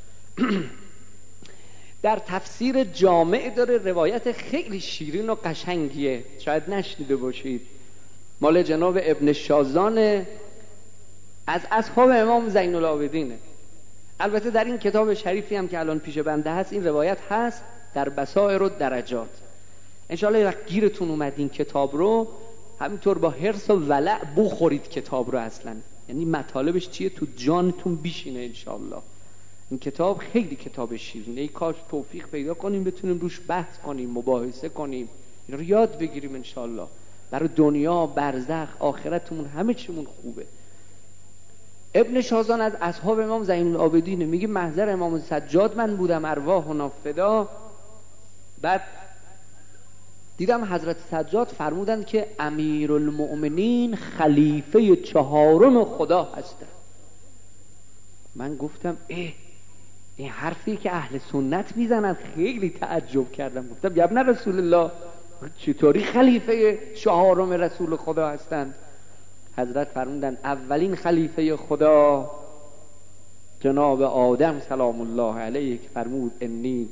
در تفسیر جامع داره روایت خیلی شیرین و قشنگیه، شاید نشنیده باشید، مال جناب ابن شازان از اصحاب امام زین العابدینه. البته در این کتاب شریفی هم که الان پیش بنده هست این روایت هست در بصائر الدرجات. انشاءالله وقت گیرتون اومد این کتاب رو همینطور با حرص و ولع بخورید کتاب رو. اصلا یعنی مطالبش چیه تو جانتون بیشینه انشاءالله. این کتاب خیلی کتاب شیرینه، ای کاش توفیق پیدا کنیم بتونیم روش بحث کنیم، مباحثه کنیم، این رو یاد بگیریم انشاءالله. برای دنیا، برزخ، آخرتمون همه چیمون خوبه. ابن شازان از اصحاب امام زین العابدین میگه محضر امام سجاد من بودم ارواحنا فدا. بعد دیدم حضرت سجاد فرمودند که امیرالمؤمنین خلیفه 4 خدا هستند. من گفتم این حرفی که اهل سنت میزنند، خیلی تعجب کردم. گفتم یا ابن رسول الله چطوری خلیفه 4 رسول خدا هستند؟ حضرت فرمودند اولین خلیفه خدا جناب آدم سلام الله علیه که فرمود انی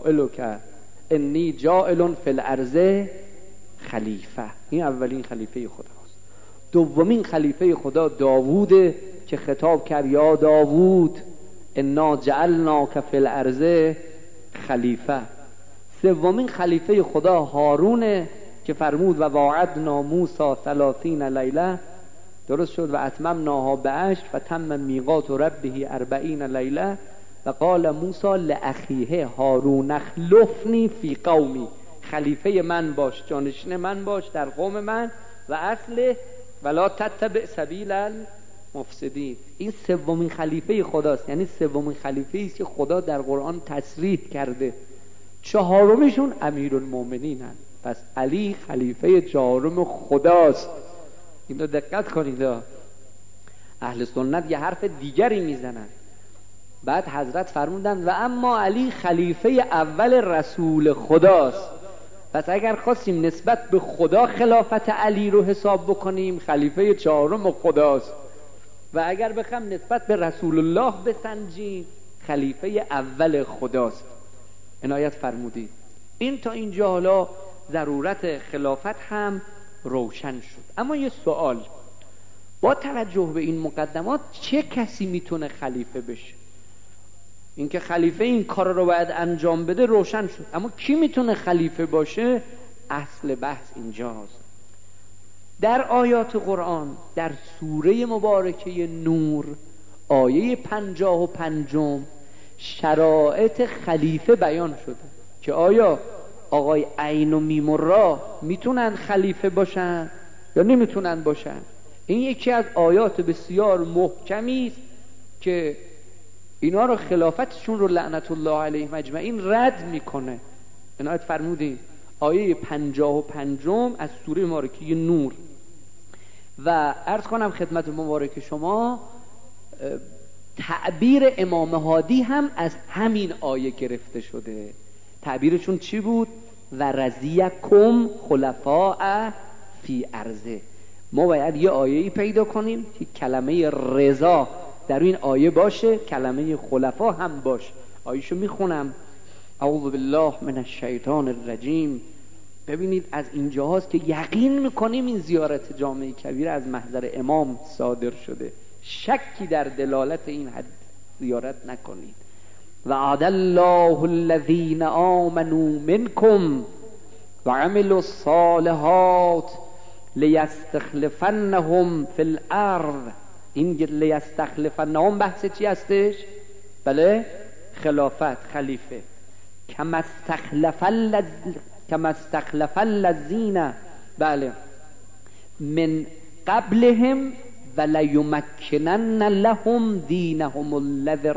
جاعل فی الارض خلیفه. این اولین خلیفه خداست. دومین خلیفه خدا داووده که خطاب کرد یا داوود انا جعلناک فی الارض خلیفه. سومین خلیفه خدا هارونه که فرمود و واعدنا موسی 30 لیله، درست شد، و اتممناها ب10 فتم میقات ربه 40 لیله و قال موسی لاخیه هارون اخلفنی فی قومی، خلیفه من باش، جانشین من باش در قوم من، و اصل ولا تتبع سبیل المفسدین. این سومین خلیفه خداست، یعنی سومین خلیفه است که خدا در قرآن تصریح کرده. 4میشون امیرالمؤمنین هست. پس علی خلیفه 4 خداست. این رو دقت کنید. اهل سنت یه حرف دیگری میزنن. بعد حضرت فرمودن و اما علی خلیفه اول رسول خداست. پس اگر خواستیم نسبت به خدا خلافت علی رو حساب بکنیم خلیفه 4 خداست، و اگر بخوام نسبت به رسول الله بسنجیم خلیفه اول خداست. عنایت فرمودید. این تا اینجا حالا ضرورت خلافت هم روشن شد. اما یه سوال، با توجه به این مقدمات چه کسی میتونه خلیفه بشه؟ اینکه خلیفه این کار رو باید انجام بده روشن شد، اما کی میتونه خلیفه باشه؟ اصل بحث اینجاست. در آیات قرآن در سوره مبارکه نور آیه 55 شرایط خلیفه بیان شده که آیا آقای عین و میم و را میتونن خلیفه باشن یا نمیتونن باشن. این یکی از آیات بسیار محکمی است که اینا رو خلافتشون رو لعنت الله علیهم اجمعین رد میکنه. عنایت فرمودین آیه 55 از سوره مبارکه نور. و عرض کنم خدمت مبارک شما تعبیر امام هادی هم از همین آیه گرفته شده. تعبیرشون چی بود؟ و رضیکم خلفاء فی ارضه. ما باید یه آیه‌ای پیدا کنیم که کلمه رضا در این آیه باشه، کلمه خلفا هم باشه. آیه‌شو میخونم: اعوذ بالله من الشیطان الرجیم. ببینید از اینجاست که یقین میکنیم این زیارت جامع کبیر از محضر امام صادر شده، شکی در دلالت این حد زیارت نکنید. وعد الله الذین آمنوا منکم وعملوا الصالحات لیستخلفنهم فی الارض. این لیستخلفنهم بحث چی هستش؟ بله، خلافت، خلیفه. کما استخلف الذین بله من قبلهم ولیمکنن لهم دینهم الذی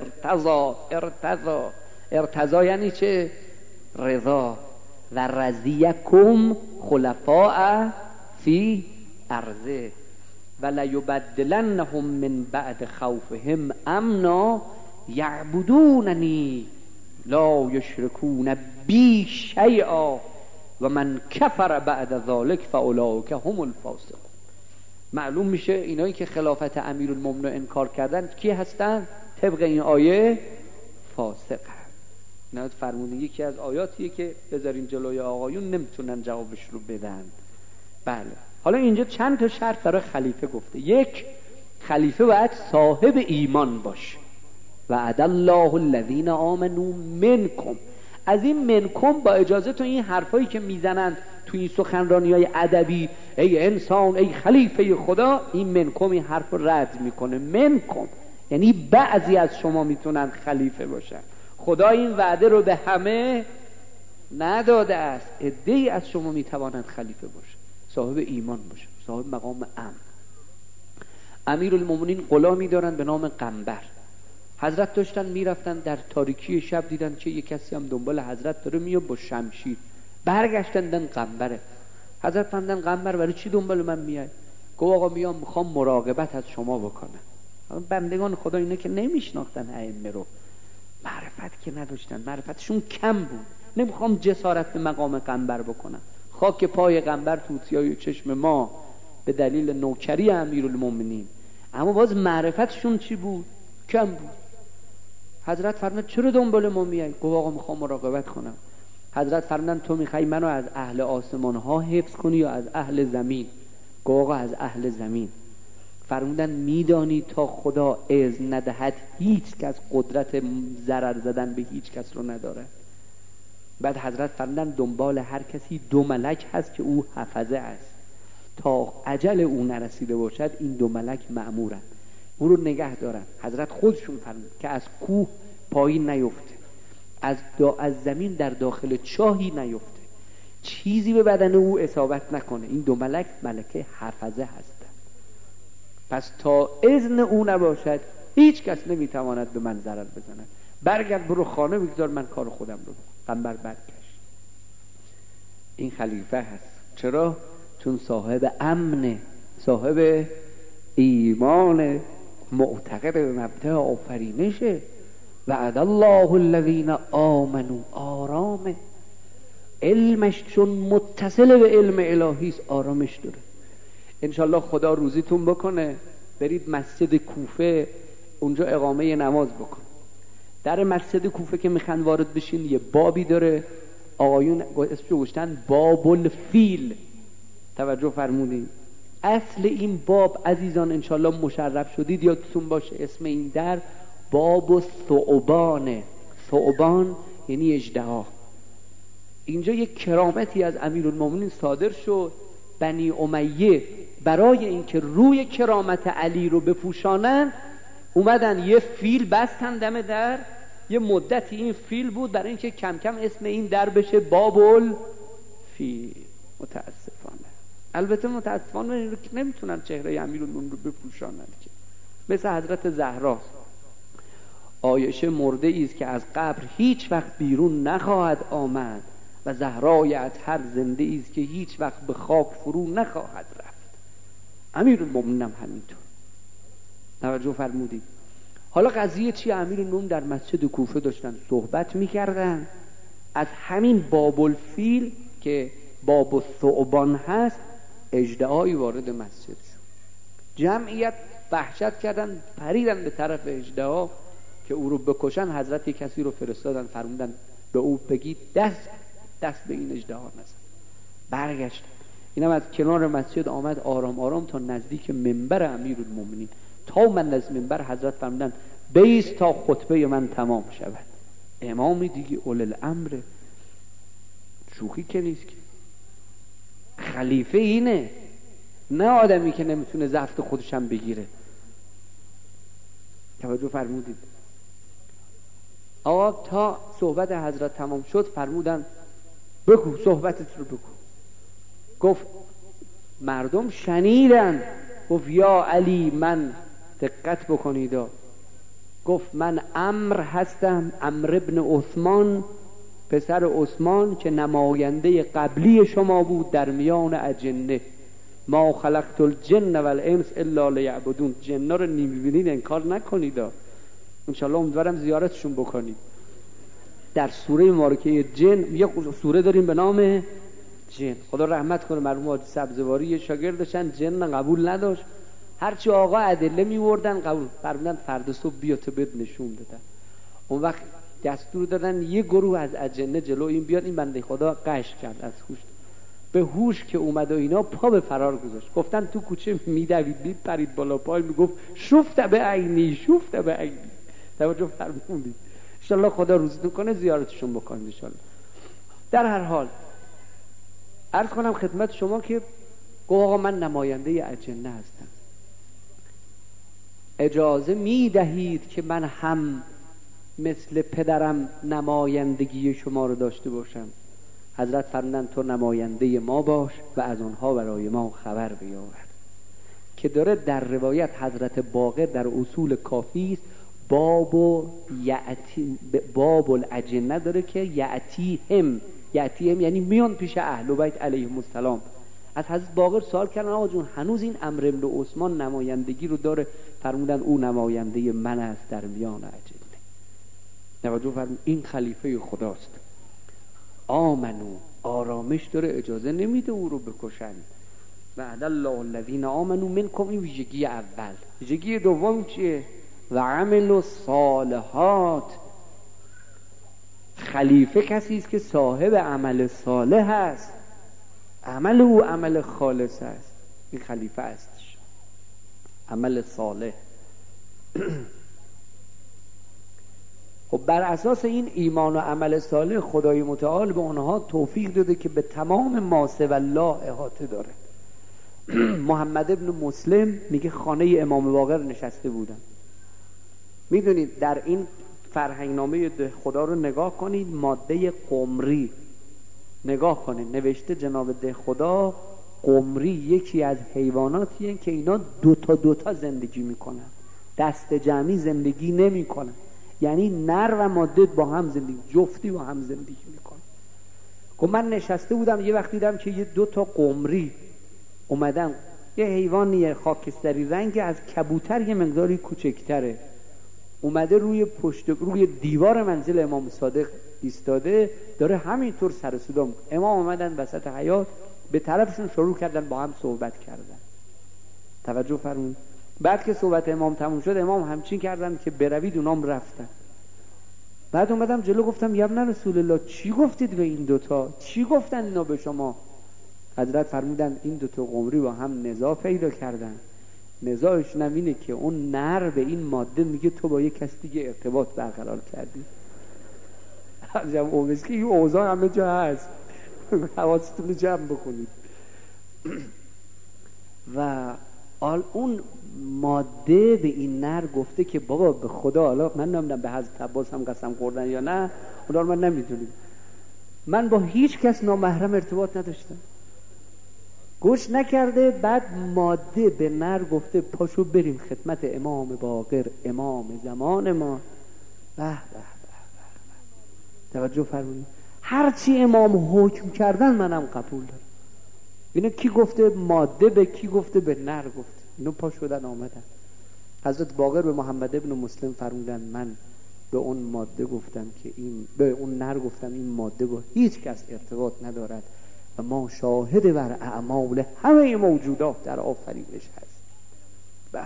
ارتضی یعنی چه؟ رضا. و رضیکم خلفاء فی ارضه ولیبدلنهم من بعد خوفهم امنا یعبدوننی لا یشرکون بی شیئا و من کفر بعد ذلک فاولئک هم الفاسقون. معلوم میشه اینایی که خلافت امیرالمومنین انکار کردن کی هستن؟ طبق این آیه فاسق هست. نه فرموده یکی از آیاتیه که بذارین جلوی آقایون نمیتونن جوابش رو بدن. بله، حالا اینجا چند تا شرط برای خلیفه گفته. یک، خلیفه باید صاحب ایمان باشه. وعد الله الذین آمنوا منکم. از این منکم با اجازه تو این حرفایی که میزنن تو این سخنرانی‌های ادبی ای انسان ای خلیفه خدا، این منکم این حرف رو رد میکنه. منکم یعنی بعضی از شما میتونن خلیفه باشن. خدا این وعده رو به همه نداده است. عده‌ای از شما میتوانند خلیفه باشن، صاحب ایمان باشن، صاحب مقام امن. امیرالمومنین غلامی دارن به نام قنبر. حضرت داشتن میرفتن در تاریکی شب دیدن که یک کسی هم دنبال حضرت داره میاد با شمشیر. برگشتن دیدن قنبره. حضرت فرمودن قنبر برای چی دنبال من میای؟ گفت آقا میام میخوام مراقبت از شما بکنم. بندگان خدا اینا که نمیشناختن ائمه رو، معرفت که نداشتن، معرفتشون کم بود، نمیخوام جسارت به مقام قنبر بکنم. خاک پای قنبر توتیای چشم ما به دلیل نوکری امیرالمومنین، اما باز معرفتشون چی بود؟ کم بود. حضرت فرمود چرا دنبال ما میای؟ گفت آقا میخوام مراقبت کنم. حضرت فرمودن تو میخوای منو از اهل آسمان ها حفظ کنی یا از اهل زمین؟ گفت آقا از اهل زمین. فرمودن میدانی تا خدا اذن ندهد هیچ کس قدرت ضرر زدن به هیچ کس رو نداره. بعد حضرت فرمودن دنبال هر کسی 2 ملک هست که او حفظه است، تا اجل او نرسیده باشد این 2 ملک مأمورن او رو نگه دارن. حضرت خودشون فرمود که از کوه پایین نیفته، از زمین در داخل چاهی نیفته، چیزی به بدن او اصابت نکنه. این 2 ملک ملکه حفظه هستن. پس تا اذن او نباشد هیچ کس نمیتواند به من ضرر بزند. برگرد برو خانه بگذار من کار خودم رو بکنم. قنبر برگشت. این خلیفه هست. چرا؟ چون صاحب امنه، صاحب ایمان، معتقد به مبدأ آفرینشه. وعد الله الذین آمنوا، آرامه، علمش چون متصل به علم الهی است آرامش داره. انشالله خدا روزیتون بکنه برید مسجد کوفه، اونجا اقامه نماز بکن. در مسجد کوفه که میخوان وارد بشین یه بابی داره، آقایون اسمش گذاشتن باب الفیل. توجه فرمودین؟ اصل این باب عزیزان انشالله مشرف شدید یادتون باشه اسم این در باب الثعبانه. ثعبان یعنی اژدها. اینجا یک کرامتی از امیرالمومنین صادر شد. بنی امیه برای اینکه روی کرامت علی رو بپوشانن اومدن یه فیل بستن دم در. یه مدتی این فیل بود برای اینکه کم کم اسم این در بشه باب الفیل. متاسفانه البته متاسفانه نمیتونن چهره امیرالمومنین رو بپوشانن که مثل حضرت زهراست. عایشه مرده ایست که از قبر هیچ وقت بیرون نخواهد آمد و زهرای اطهر زنده ایست که هیچ وقت به خاک فرو نخواهد رفت. امیرالمومنین هم همینطور. توجه فرمودید. حالا قضیه چیه؟ امیرالمومنین در مسجد کوفه داشتن صحبت میکردن از همین باب الفیل که باب الثعبان هست. اژدهایی وارد مسجد شد. جمعیت وحشت کردن، پریدن به طرف اژدها که او رو بکشن. حضرت کسی رو فرستادن فرمودن به او بگید دست به این اژدها نزن. برگشت. اینم از کنار مسجد آمد آرام آرام تا نزدیک منبر امیرالمومنین. تا من از منبر حضرت فرمودن بیست تا خطبه من تمام شود. امامی دیگه اول الامر، شوخی که نیست که. خلیفه اینه، نه آدمی که نمیتونه ضبط خودشم بگیره. توجه فرمودید. آقا تا صحبت حضرت تمام شد فرمودن بگو صحبتت رو بگو. گفت مردم شنیدن. گفت یا علی من دقت بکنید. گفت من عمرو هستم، عمرو ابن عثمان پسر عثمان که نماینده قبلی شما بود در میان اجنه. ما خلقت الجن والانس الا لیعبدون. جنا رو نمیبینید انکار نکنید. انشالله امیدوارم زیارتشون بکنید. در سوره مبارکه جن یه سوره داریم به نام جن. خدا رحمت کنه مرحوم حاجی سبزواری یه شاگردشن جن قبول نداشت. هرچی آقا ادله میوردن قبول فرمودن فردا صبح بیا تو بهت نشون بدن. اون وقت دستور دادن یه گروه از اجنه جلو این بیاد. این بنده خدا قش کرد از هوش. به هوش که اومد و اینا پا به فرار گذاشت. گفتن تو کوچه میدوید پرید بالا پای میگفت شفت به عینی شفت به عینی. توجه فرمودید. ان شاء الله خدا روزتون کنه زیارتشون بکنید ان شاء الله. در هر حال عرض کنم خدمت شما که آقا من نماینده اجنه هستم، اجازه میدهید که من هم مثل پدرم نمایندگی شما رو داشته باشم؟ حضرت فرمودند تو نماینده ما باش و از آنها برای ما خبر بیاور. که داره در روایت حضرت باقر در اصول کافی است باب الاجنه داره که یعتیهم یعنی میان پیش اهل بیت علیهم السلام. از حضرت باقر سوال کردن آقا جون هنوز این عمرو بن عثمان نمایندگی رو داره؟ فرمودن او نماینده من است در میان اجنه. توجه فرمود این خلیفه خداست. آمنو آرامش داره، اجازه نمیده او رو بکشن. وعد الله الذین آمنو منکم. این ویژگی اول. ویژگی دوم چیه؟ و عملوا الصالحات. خلیفه کسی است که صاحب عمل صالح است، عمل او عمل خالص است. این خلیفه استش، عمل صالح. خب بر اساس این ایمان و عمل صالح خدای متعال به آنها توفیق داده که به تمام ما سوی الله احاطه داره. محمد ابن مسلم میگه خانه امام باقر نشسته بودن. میدونید در این فرهنگنامه ده خدا رو نگاه کنید، ماده قمری نگاه کنید، نوشته جناب ده خدا قمری یکی از حیواناتیه که اینا دوتا زندگی میکنن، دست جمعی زندگی نمیکنن. یعنی نر و ماده با هم زندگی، جفتی با هم زندگی میکنن. خب من نشسته بودم یه وقت دیدم که یه 2 قمری اومدن. یه حیوانی خاکستری رنگ از کبوتر یه مقداری کوچکتره، اومده روی دیوار منزل امام صادق ایستاده، داره همینطور سر و صدا. امام اومدن وسط حیاط به طرفشون شروع کردن با هم صحبت کردن. توجه فرمون. بعد که صحبت امام تموم شد امام همچین کردن که بروید، اونام رفتن. بعد اومدم جلو گفتم یا ابن رسول الله چی گفتید به این 2 چی گفتن اینا به شما؟ حضرت فرمودن این دوتا قمری با هم نزاع پیدا کردن. نزاعشون هم اینه که اون نر به این ماده میگه تو با یک کس دیگه ارتباط برقرار کردی. عجب اومسکی این اوضاع همه جا هست، حواستون رو جمع بکنید. و اون ماده به این نر گفته که بابا به خدا، حالا من نمیدونم به حضرت عباس هم قسم خوردن یا نه، خدا من نمیدونم، من با هیچ کس نامحرم ارتباط نداشتم. گوش نکرده. بعد ماده به نر گفته پاشو بریم خدمت امام باقر، امام زمان ما. به به به، توجه فرمایید، هرچی امام حکم کردن منم قبول دارم. اینو کی گفته؟ ماده به کی گفته؟ به نر گفته. اینو پا شدن آمدن. حضرت باقر به محمد ابن مسلم فرمودن من به اون ماده گفتم که این، به اون نر گفتم این ماده با هیچ کس ارتباط ندارد و ما شاهد بر اعمال همه موجودات در آفرینش هست. به به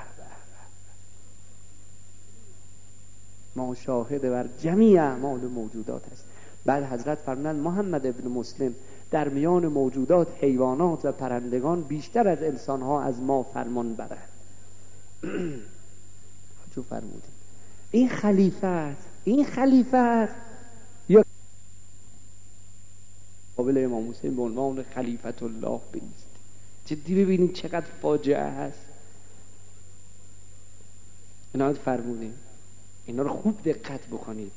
ما شاهد بر جمیع اعمال موجودات هست. بعد حضرت فرمودن محمد ابن مسلم در میان موجودات، حیوانات و پرندگان بیشتر از انسانها از ما فرمان برند. چون فرمودید این خلیفت یا قابل امام حسین به عنوان خلیفت الله بنیست. جدی ببینید چقدر فاجعه هست. اینا فرمودید، اینا رو خوب دقت بکنید.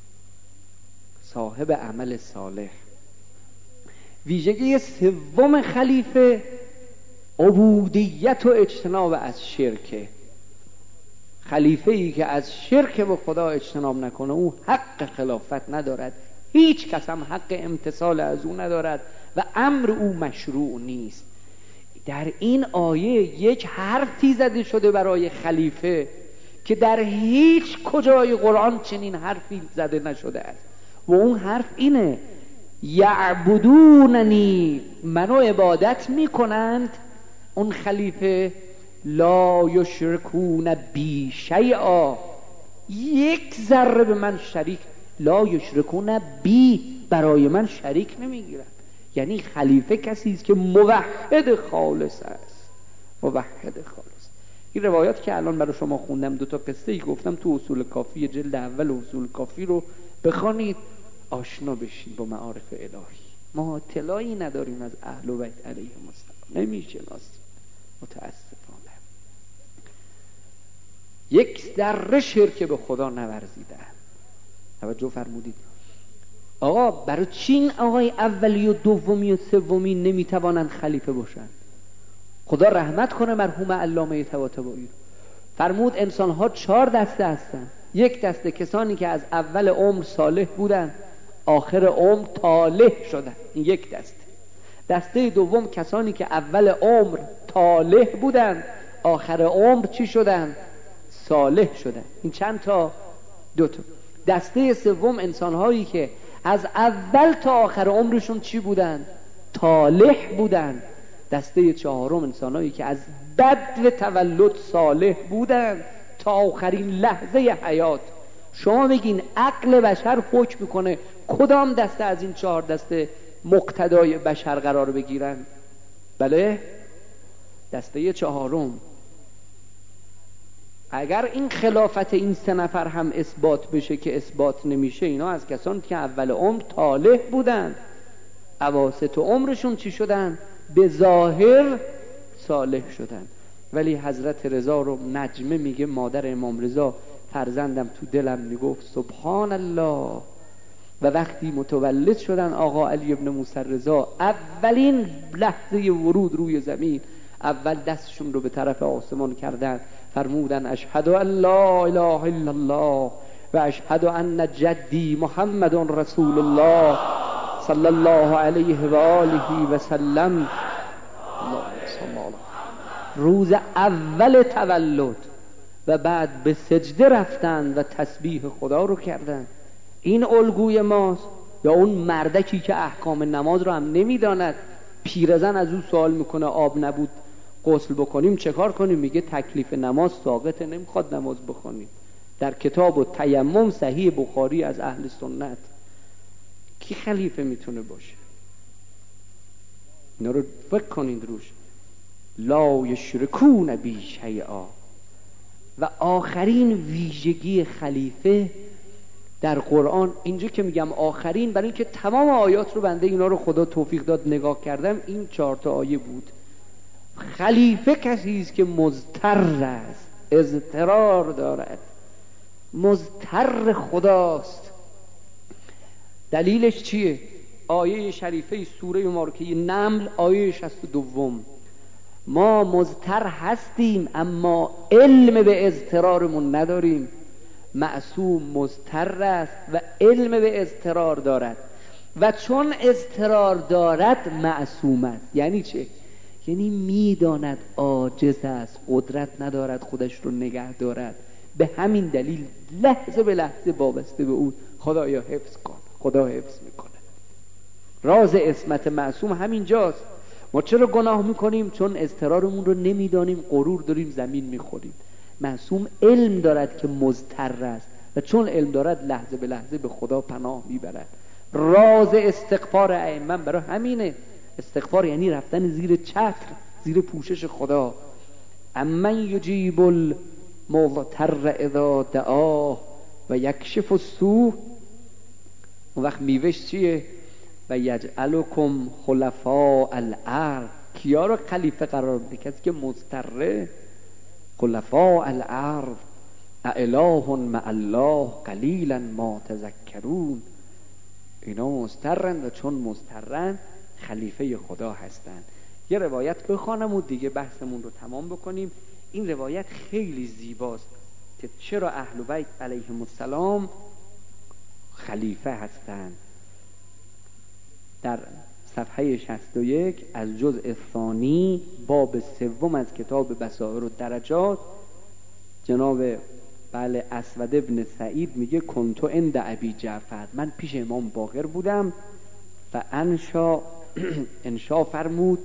صاحب عمل صالح. ویژگی سوم خلیفه عبودیت و اجتناب از شرکه. خلیفه ای که از شرک به خدا اجتناب نکنه او حق خلافت ندارد، هیچ کس هم حق امتثال از او ندارد و امر او مشروع نیست. در این آیه یک حرفی زده شده برای خلیفه که در هیچ کجای قرآن چنین حرفی زده نشده است و اون حرف اینه: یعبدوننی، منو عبادت میکنند. اون خلیفه لا یشرکون بی شیئا، یک ذره به من شریک، لا یشرکون بی، برای من شریک نمیگیرند. یعنی خلیفه کسی است که موحد خالص است. موحد خالص. این روایات که الان برای شما خوندم، دو تا قصه ای گفتم تو اصول کافی جلد اول، اصول کافی رو بخوانید آشنا بشید با معارف الهی. ما اطلاعی نداریم از اهل بیت علیهم السلام، نمیشناسیم متاسفانه. یک ذره شرک به خدا نورزیدن. توجه فرمودید. آقا برای چین آقای اولی و دومی و سومی نمیتوانند خلیفه باشند؟ خدا رحمت کنه مرحوم علامه طباطبایی. فرمود انسان‌ها 4 دسته هستند. یک دسته کسانی که از اول عمر صالح بودند، آخر عمر طالح شدند. این یک دسته. دسته دوم کسانی که اول عمر طالح بودند، آخر عمر چی شدند؟ صالح شدند. این چند تا؟ 2 تا. دسته سوم انسان‌هایی که از اول تا آخر عمرشون چی بودند؟ طالح بودند. دسته 4 انسان‌هایی که از بدو تولد صالح بودند تا آخرین لحظه حیات. شما بگین عقل بشر حکم میکنه کدام دسته از این 4 دسته مقتدای بشر قرار بگیرن؟ بله، دسته 4. اگر این خلافت این 3 نفر هم اثبات بشه که اثبات نمیشه، اینا از کسانی که اول عمر طالح بودن، اواسط عمرشون چی شدن؟ به ظاهر صالح شدن. ولی حضرت رضا رو نجمه میگه، مادر امام رضا، فرزندم تو دلم میگفت سبحان الله. و وقتی متولد شدن آقا علی ابن موسی رضا، اولین لحظه ورود روی زمین، اول دستشون رو به طرف آسمان کردن، فرمودن اشهد ان لا اله الا الله و اشهد ان جدی محمد رسول الله صلی الله علیه و آله و سلم. روز اول تولد و بعد به سجده رفتن و تسبیح خدا رو کردن. این الگوی ماست. یا اون مردکی که احکام نماز رو هم نمیداند، پیرزن از او سوال میکنه آب نبود غسل بکنیم چه کار کنیم؟ میگه تکلیف نماز ساقطه، نمیخواد نماز بخونیم. در کتاب التیمم صحیح بخاری از اهل سنت. کی خلیفه میتونه باشه؟ اینا رو فکر کنید روش. لا یشرکون بی شیئا. و آخرین ویژگی خلیفه در قرآن، اینجا که میگم آخرین برای اینکه تمام آیات رو بنده اینا رو خدا توفیق داد نگاه کردم، این 4 تا آیه بود. خلیفه کسی است که مضطر است، اضطرار دارد، مضطر خداست. دلیلش چیه؟ آیه شریفه سوره مبارکه نمل آیه 62. ما مضطر هستیم اما علم به اضطرارمون نداریم. معصوم مضطر است و علم به اضطرار دارد و چون اضطرار دارد معصوم است. یعنی چه؟ یعنی میداند عاجز است، قدرت ندارد خودش رو نگه دارد، به همین دلیل لحظه به لحظه وابسته به او خدایا حفظ کن، خدا حفظ میکنه. راز عصمت معصوم همین جاست. ما چرا گناه میکنیم؟ چون اضطرارمون رو نمیدانیم، غرور داریم، زمین میخوریم. معصوم علم دارد که مضطر است و چون علم دارد لحظه به لحظه به خدا پناه میبرد. راز استغفار ائمه برای همینه. استغفار یعنی رفتن زیر چتر، زیر پوشش خدا. امن یجیب المضطر اذا دعاه و یکشف السوء. اون وقت میوش چیه؟ و یجعلکم خلفاء الارض. کیا رو خلیفه قرار میده؟ کسی که مضطره. خلفاء الارض اله مع الله قلیلا ما تذکرون. اینا مضطرن و چون مضطرن خلیفه خدا هستن. یه روایت بخوانم و دیگه بحثمون رو تمام بکنیم. این روایت خیلی زیباست که چرا اهل بیت علیهم السلام خلیفه هستند. در صفحه 61 از جزء ثانی باب 3 از کتاب بصائر الدرجات جناب اسود ابن سعید میگه کنتو عند ابی جعفر، من پیش امام باقر بودم. انشا فرمود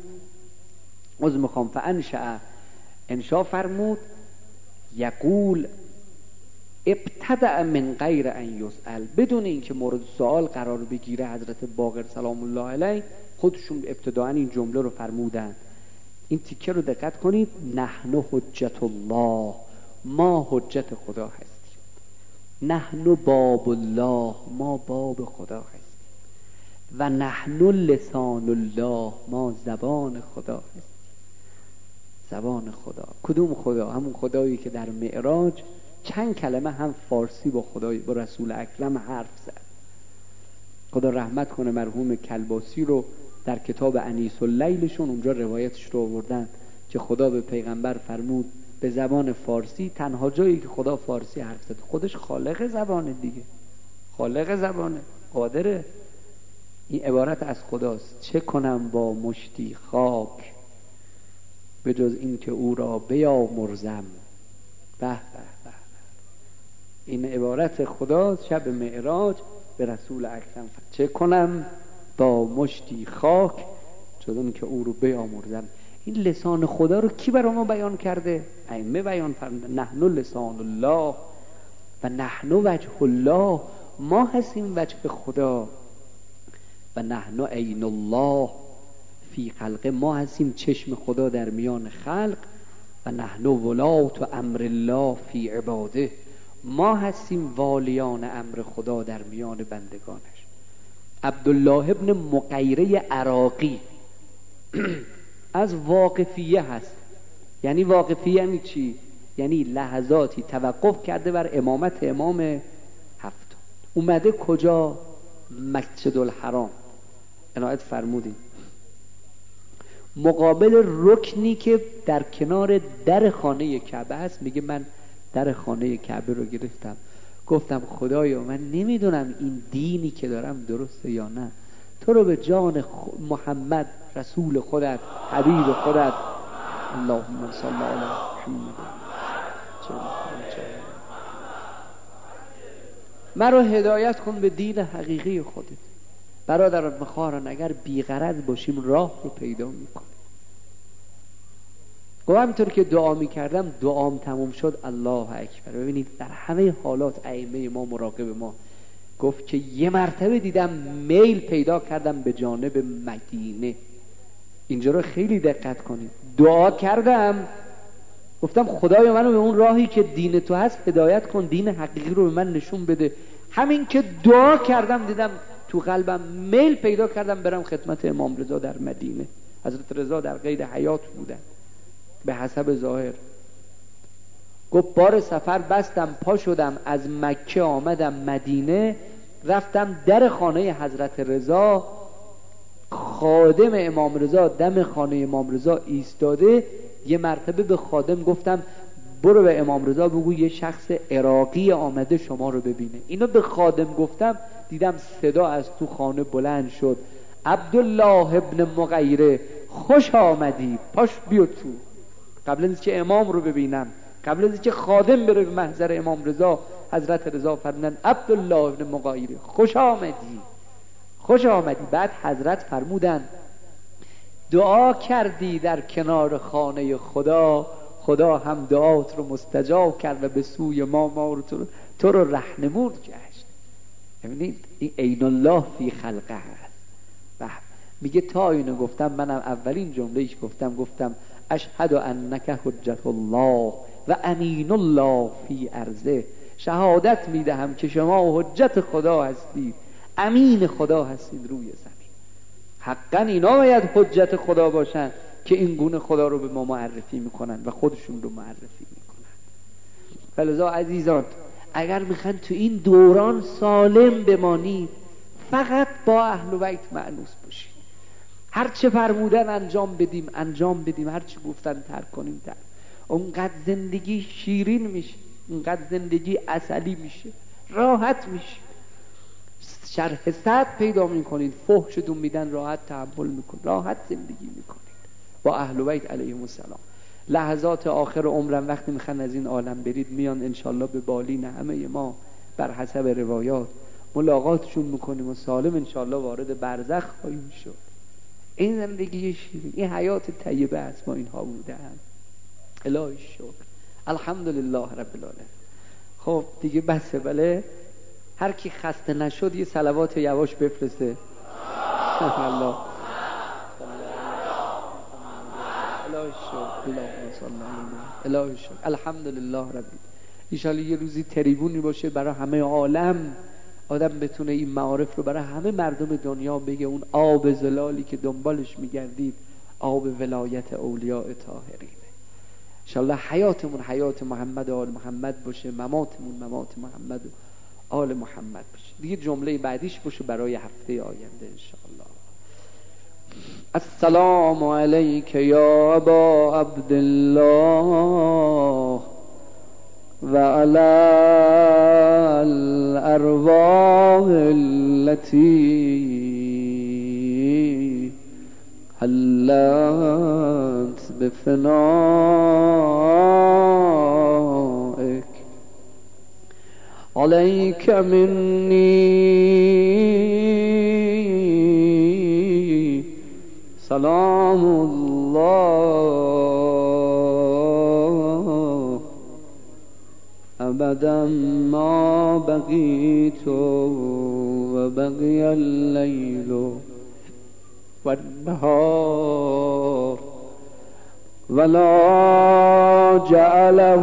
انشا فرمود یقول ابتدأ من غیر ان یسأل، بدون اینکه مورد سوال قرار بگیره حضرت باقر سلام الله علیه خودشون ابتداءً این جمله رو فرمودن. این تیکه رو دقت کنید. نحن حجت الله، ما حجت خدا هستیم. نحن باب الله، ما باب خدا هستیم. و نحن لسان الله، ما زبان خدا هستیم. زبان خدا. کدوم خدا؟ همون خدایی که در معراج چند کلمه هم فارسی با رسول اکرم حرف زد. خدا رحمت کنه مرحوم کلباسی رو در کتاب انیس اللیلشون اونجا روایتش رو آوردن که خدا به پیغمبر فرمود به زبان فارسی. تنها جایی که خدا فارسی حرف زد. خودش خالق زبانه دیگه، خالق زبانه، قادره. این عبارت از خداست. چه کنم با مشتی خاک به جز این که او را بیامرزم. به به به. این عبارت خداست. شب معراج به رسول اکرم چه کنم با مشتی خاک جز این که او رو بیامرزم. این لسان خدا رو کی برای ما بیان کرده؟ ائمه بیان فرمودن. نحن لسان الله و نحن وجه الله، ما هستیم وجه خدا. و نحن عین الله فی خلق، ما هستیم چشم خدا در میان خلق. و نحن ولات و امر الله فی عباده، ما هستیم والیان امر خدا در میان بندگانش. عبدالله ابن مغیره عراقی از واقفیه هست. یعنی واقفیه یعنی چی؟ یعنی لحظاتی توقف کرده بر امامت امام هفت. اومده کجا؟ مسجد الحرام. عنایت فرمودیم مقابل رکنی که در کنار در خانه کعبه هست. میگه من در خانه کعبه رو گرفتم، گفتم خدایا من نمیدونم این دینی که دارم درسته یا نه، تو رو به جان محمد رسول خودت، حبیب خودت، اللهم صل علی محمد، مرا هدایت کن به دین حقیقی خودت. برادران بخوارن اگر بیغرض باشیم راه رو پیدا میکنیم. و همینطور که دعا میکردم دعام تموم شد الله اکبر. ببینید در همه حالات ائمه ما مراقب ما. گفت که یه مرتبه دیدم میل پیدا کردم به جانب مدینه. اینجا رو خیلی دقت کنید. دعا کردم گفتم خدایا منو به اون راهی که دین تو هست هدایت کن، دین حقیقی رو به من نشون بده. همین که دعا کردم دیدم تو قلبم میل پیدا کردم برم خدمت امام رضا در مدینه. حضرت رضا در قید حیات بودن به حسب ظاهر. گفت بار سفر بستم، پا شدم از مکه آمدم مدینه، رفتم در خانه حضرت رضا. خادم امام رضا دم خانه امام رضا ایستاده. یه مرتبه به خادم گفتم برو به امام رضا بگو یه شخص عراقی آمده شما رو ببینه. اینو به خادم گفتم دیدم صدا از تو خانه بلند شد، عبدالله ابن مغیره خوش آمدی، پاش بیا تو. قبل از که امام رو ببینم، قبل از که خادم بره به محضر امام رضا، حضرت رضا فرمودن عبدالله ابن مغیره خوش آمدی، خوش آمدی. بعد حضرت فرمودن دعا کردی در کنار خانه خدا، خدا هم دعات رو مستجاب کرد و به سوی ما رو تو رو رهنمود گشت. ببینید این عین الله فی خلقه هست. و میگه تا اینو گفتم منم اولین جمله‌ایش گفتم اشهد انک حجت الله و امین الله فی ارضه. شهادت میدهم که شما حجت خدا هستید، امین خدا هستید روی زمین. حقا اینا باید حجت خدا باشن که این گونه خدا رو به ما معرفی میکنن و خودشون رو معرفی میکنن. فلذا عزیزان اگر میخوان تو این دوران سالم بمانید فقط با اهل بیت مأنوس باشید. هر چه فرمودن انجام بدیم، هر چه گفتن ترک کنیم ترک. اونقدر زندگی شیرین میشه، اونقدر زندگی عسلی میشه، راحت میشه. شرح صد پیدا میکنید، فحشتون میدن راحت تحمل میکنید، راحت زندگی میکنید با اهل بیت علیهم السلام. لحظات آخر عمرم وقتی میخوان از این عالم برید میان انشالله به بالین همه ما بر حسب روایات ملاقاتشون میکنیم و سالم انشالله وارد برزخ خواهیم شد. این زندگی شیرین، این حیات طیبه است. ما اینها بودن. الهی شکر، الحمدلله رب العالمین. خب دیگه بسه. بله هر کی خسته نشد یه صلوات یواش بفرسته. الله الهی شکر، الحمدلله رب. انشالله یه روزی تریبونی باشه برای همه عالم، آدم بتونه این معارف رو برای همه مردم دنیا بگه. اون آب زلالی که دنبالش میگردید آب ولایت اولیاء طاهرینه. انشالله حیاتمون حیات محمد و آل محمد باشه، مماتمون ممات محمد و آل محمد باشه. دیگه جمله بعدیش باشه برای هفته آینده انشالله. السلام علیک یا ابا عبدالله و علی الارواح التي حلت بفنائك عليك مني سلام الله ابدا ما بقيت وبقي الليل والنهار ولا جعله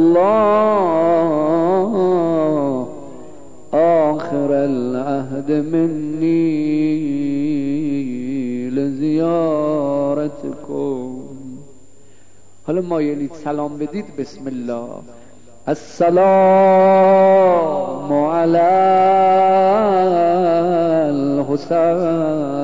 الله آخر العهد مني لزيارتكم. حالا مایلید سلام بدید. بسم الله. السلام علی الحسین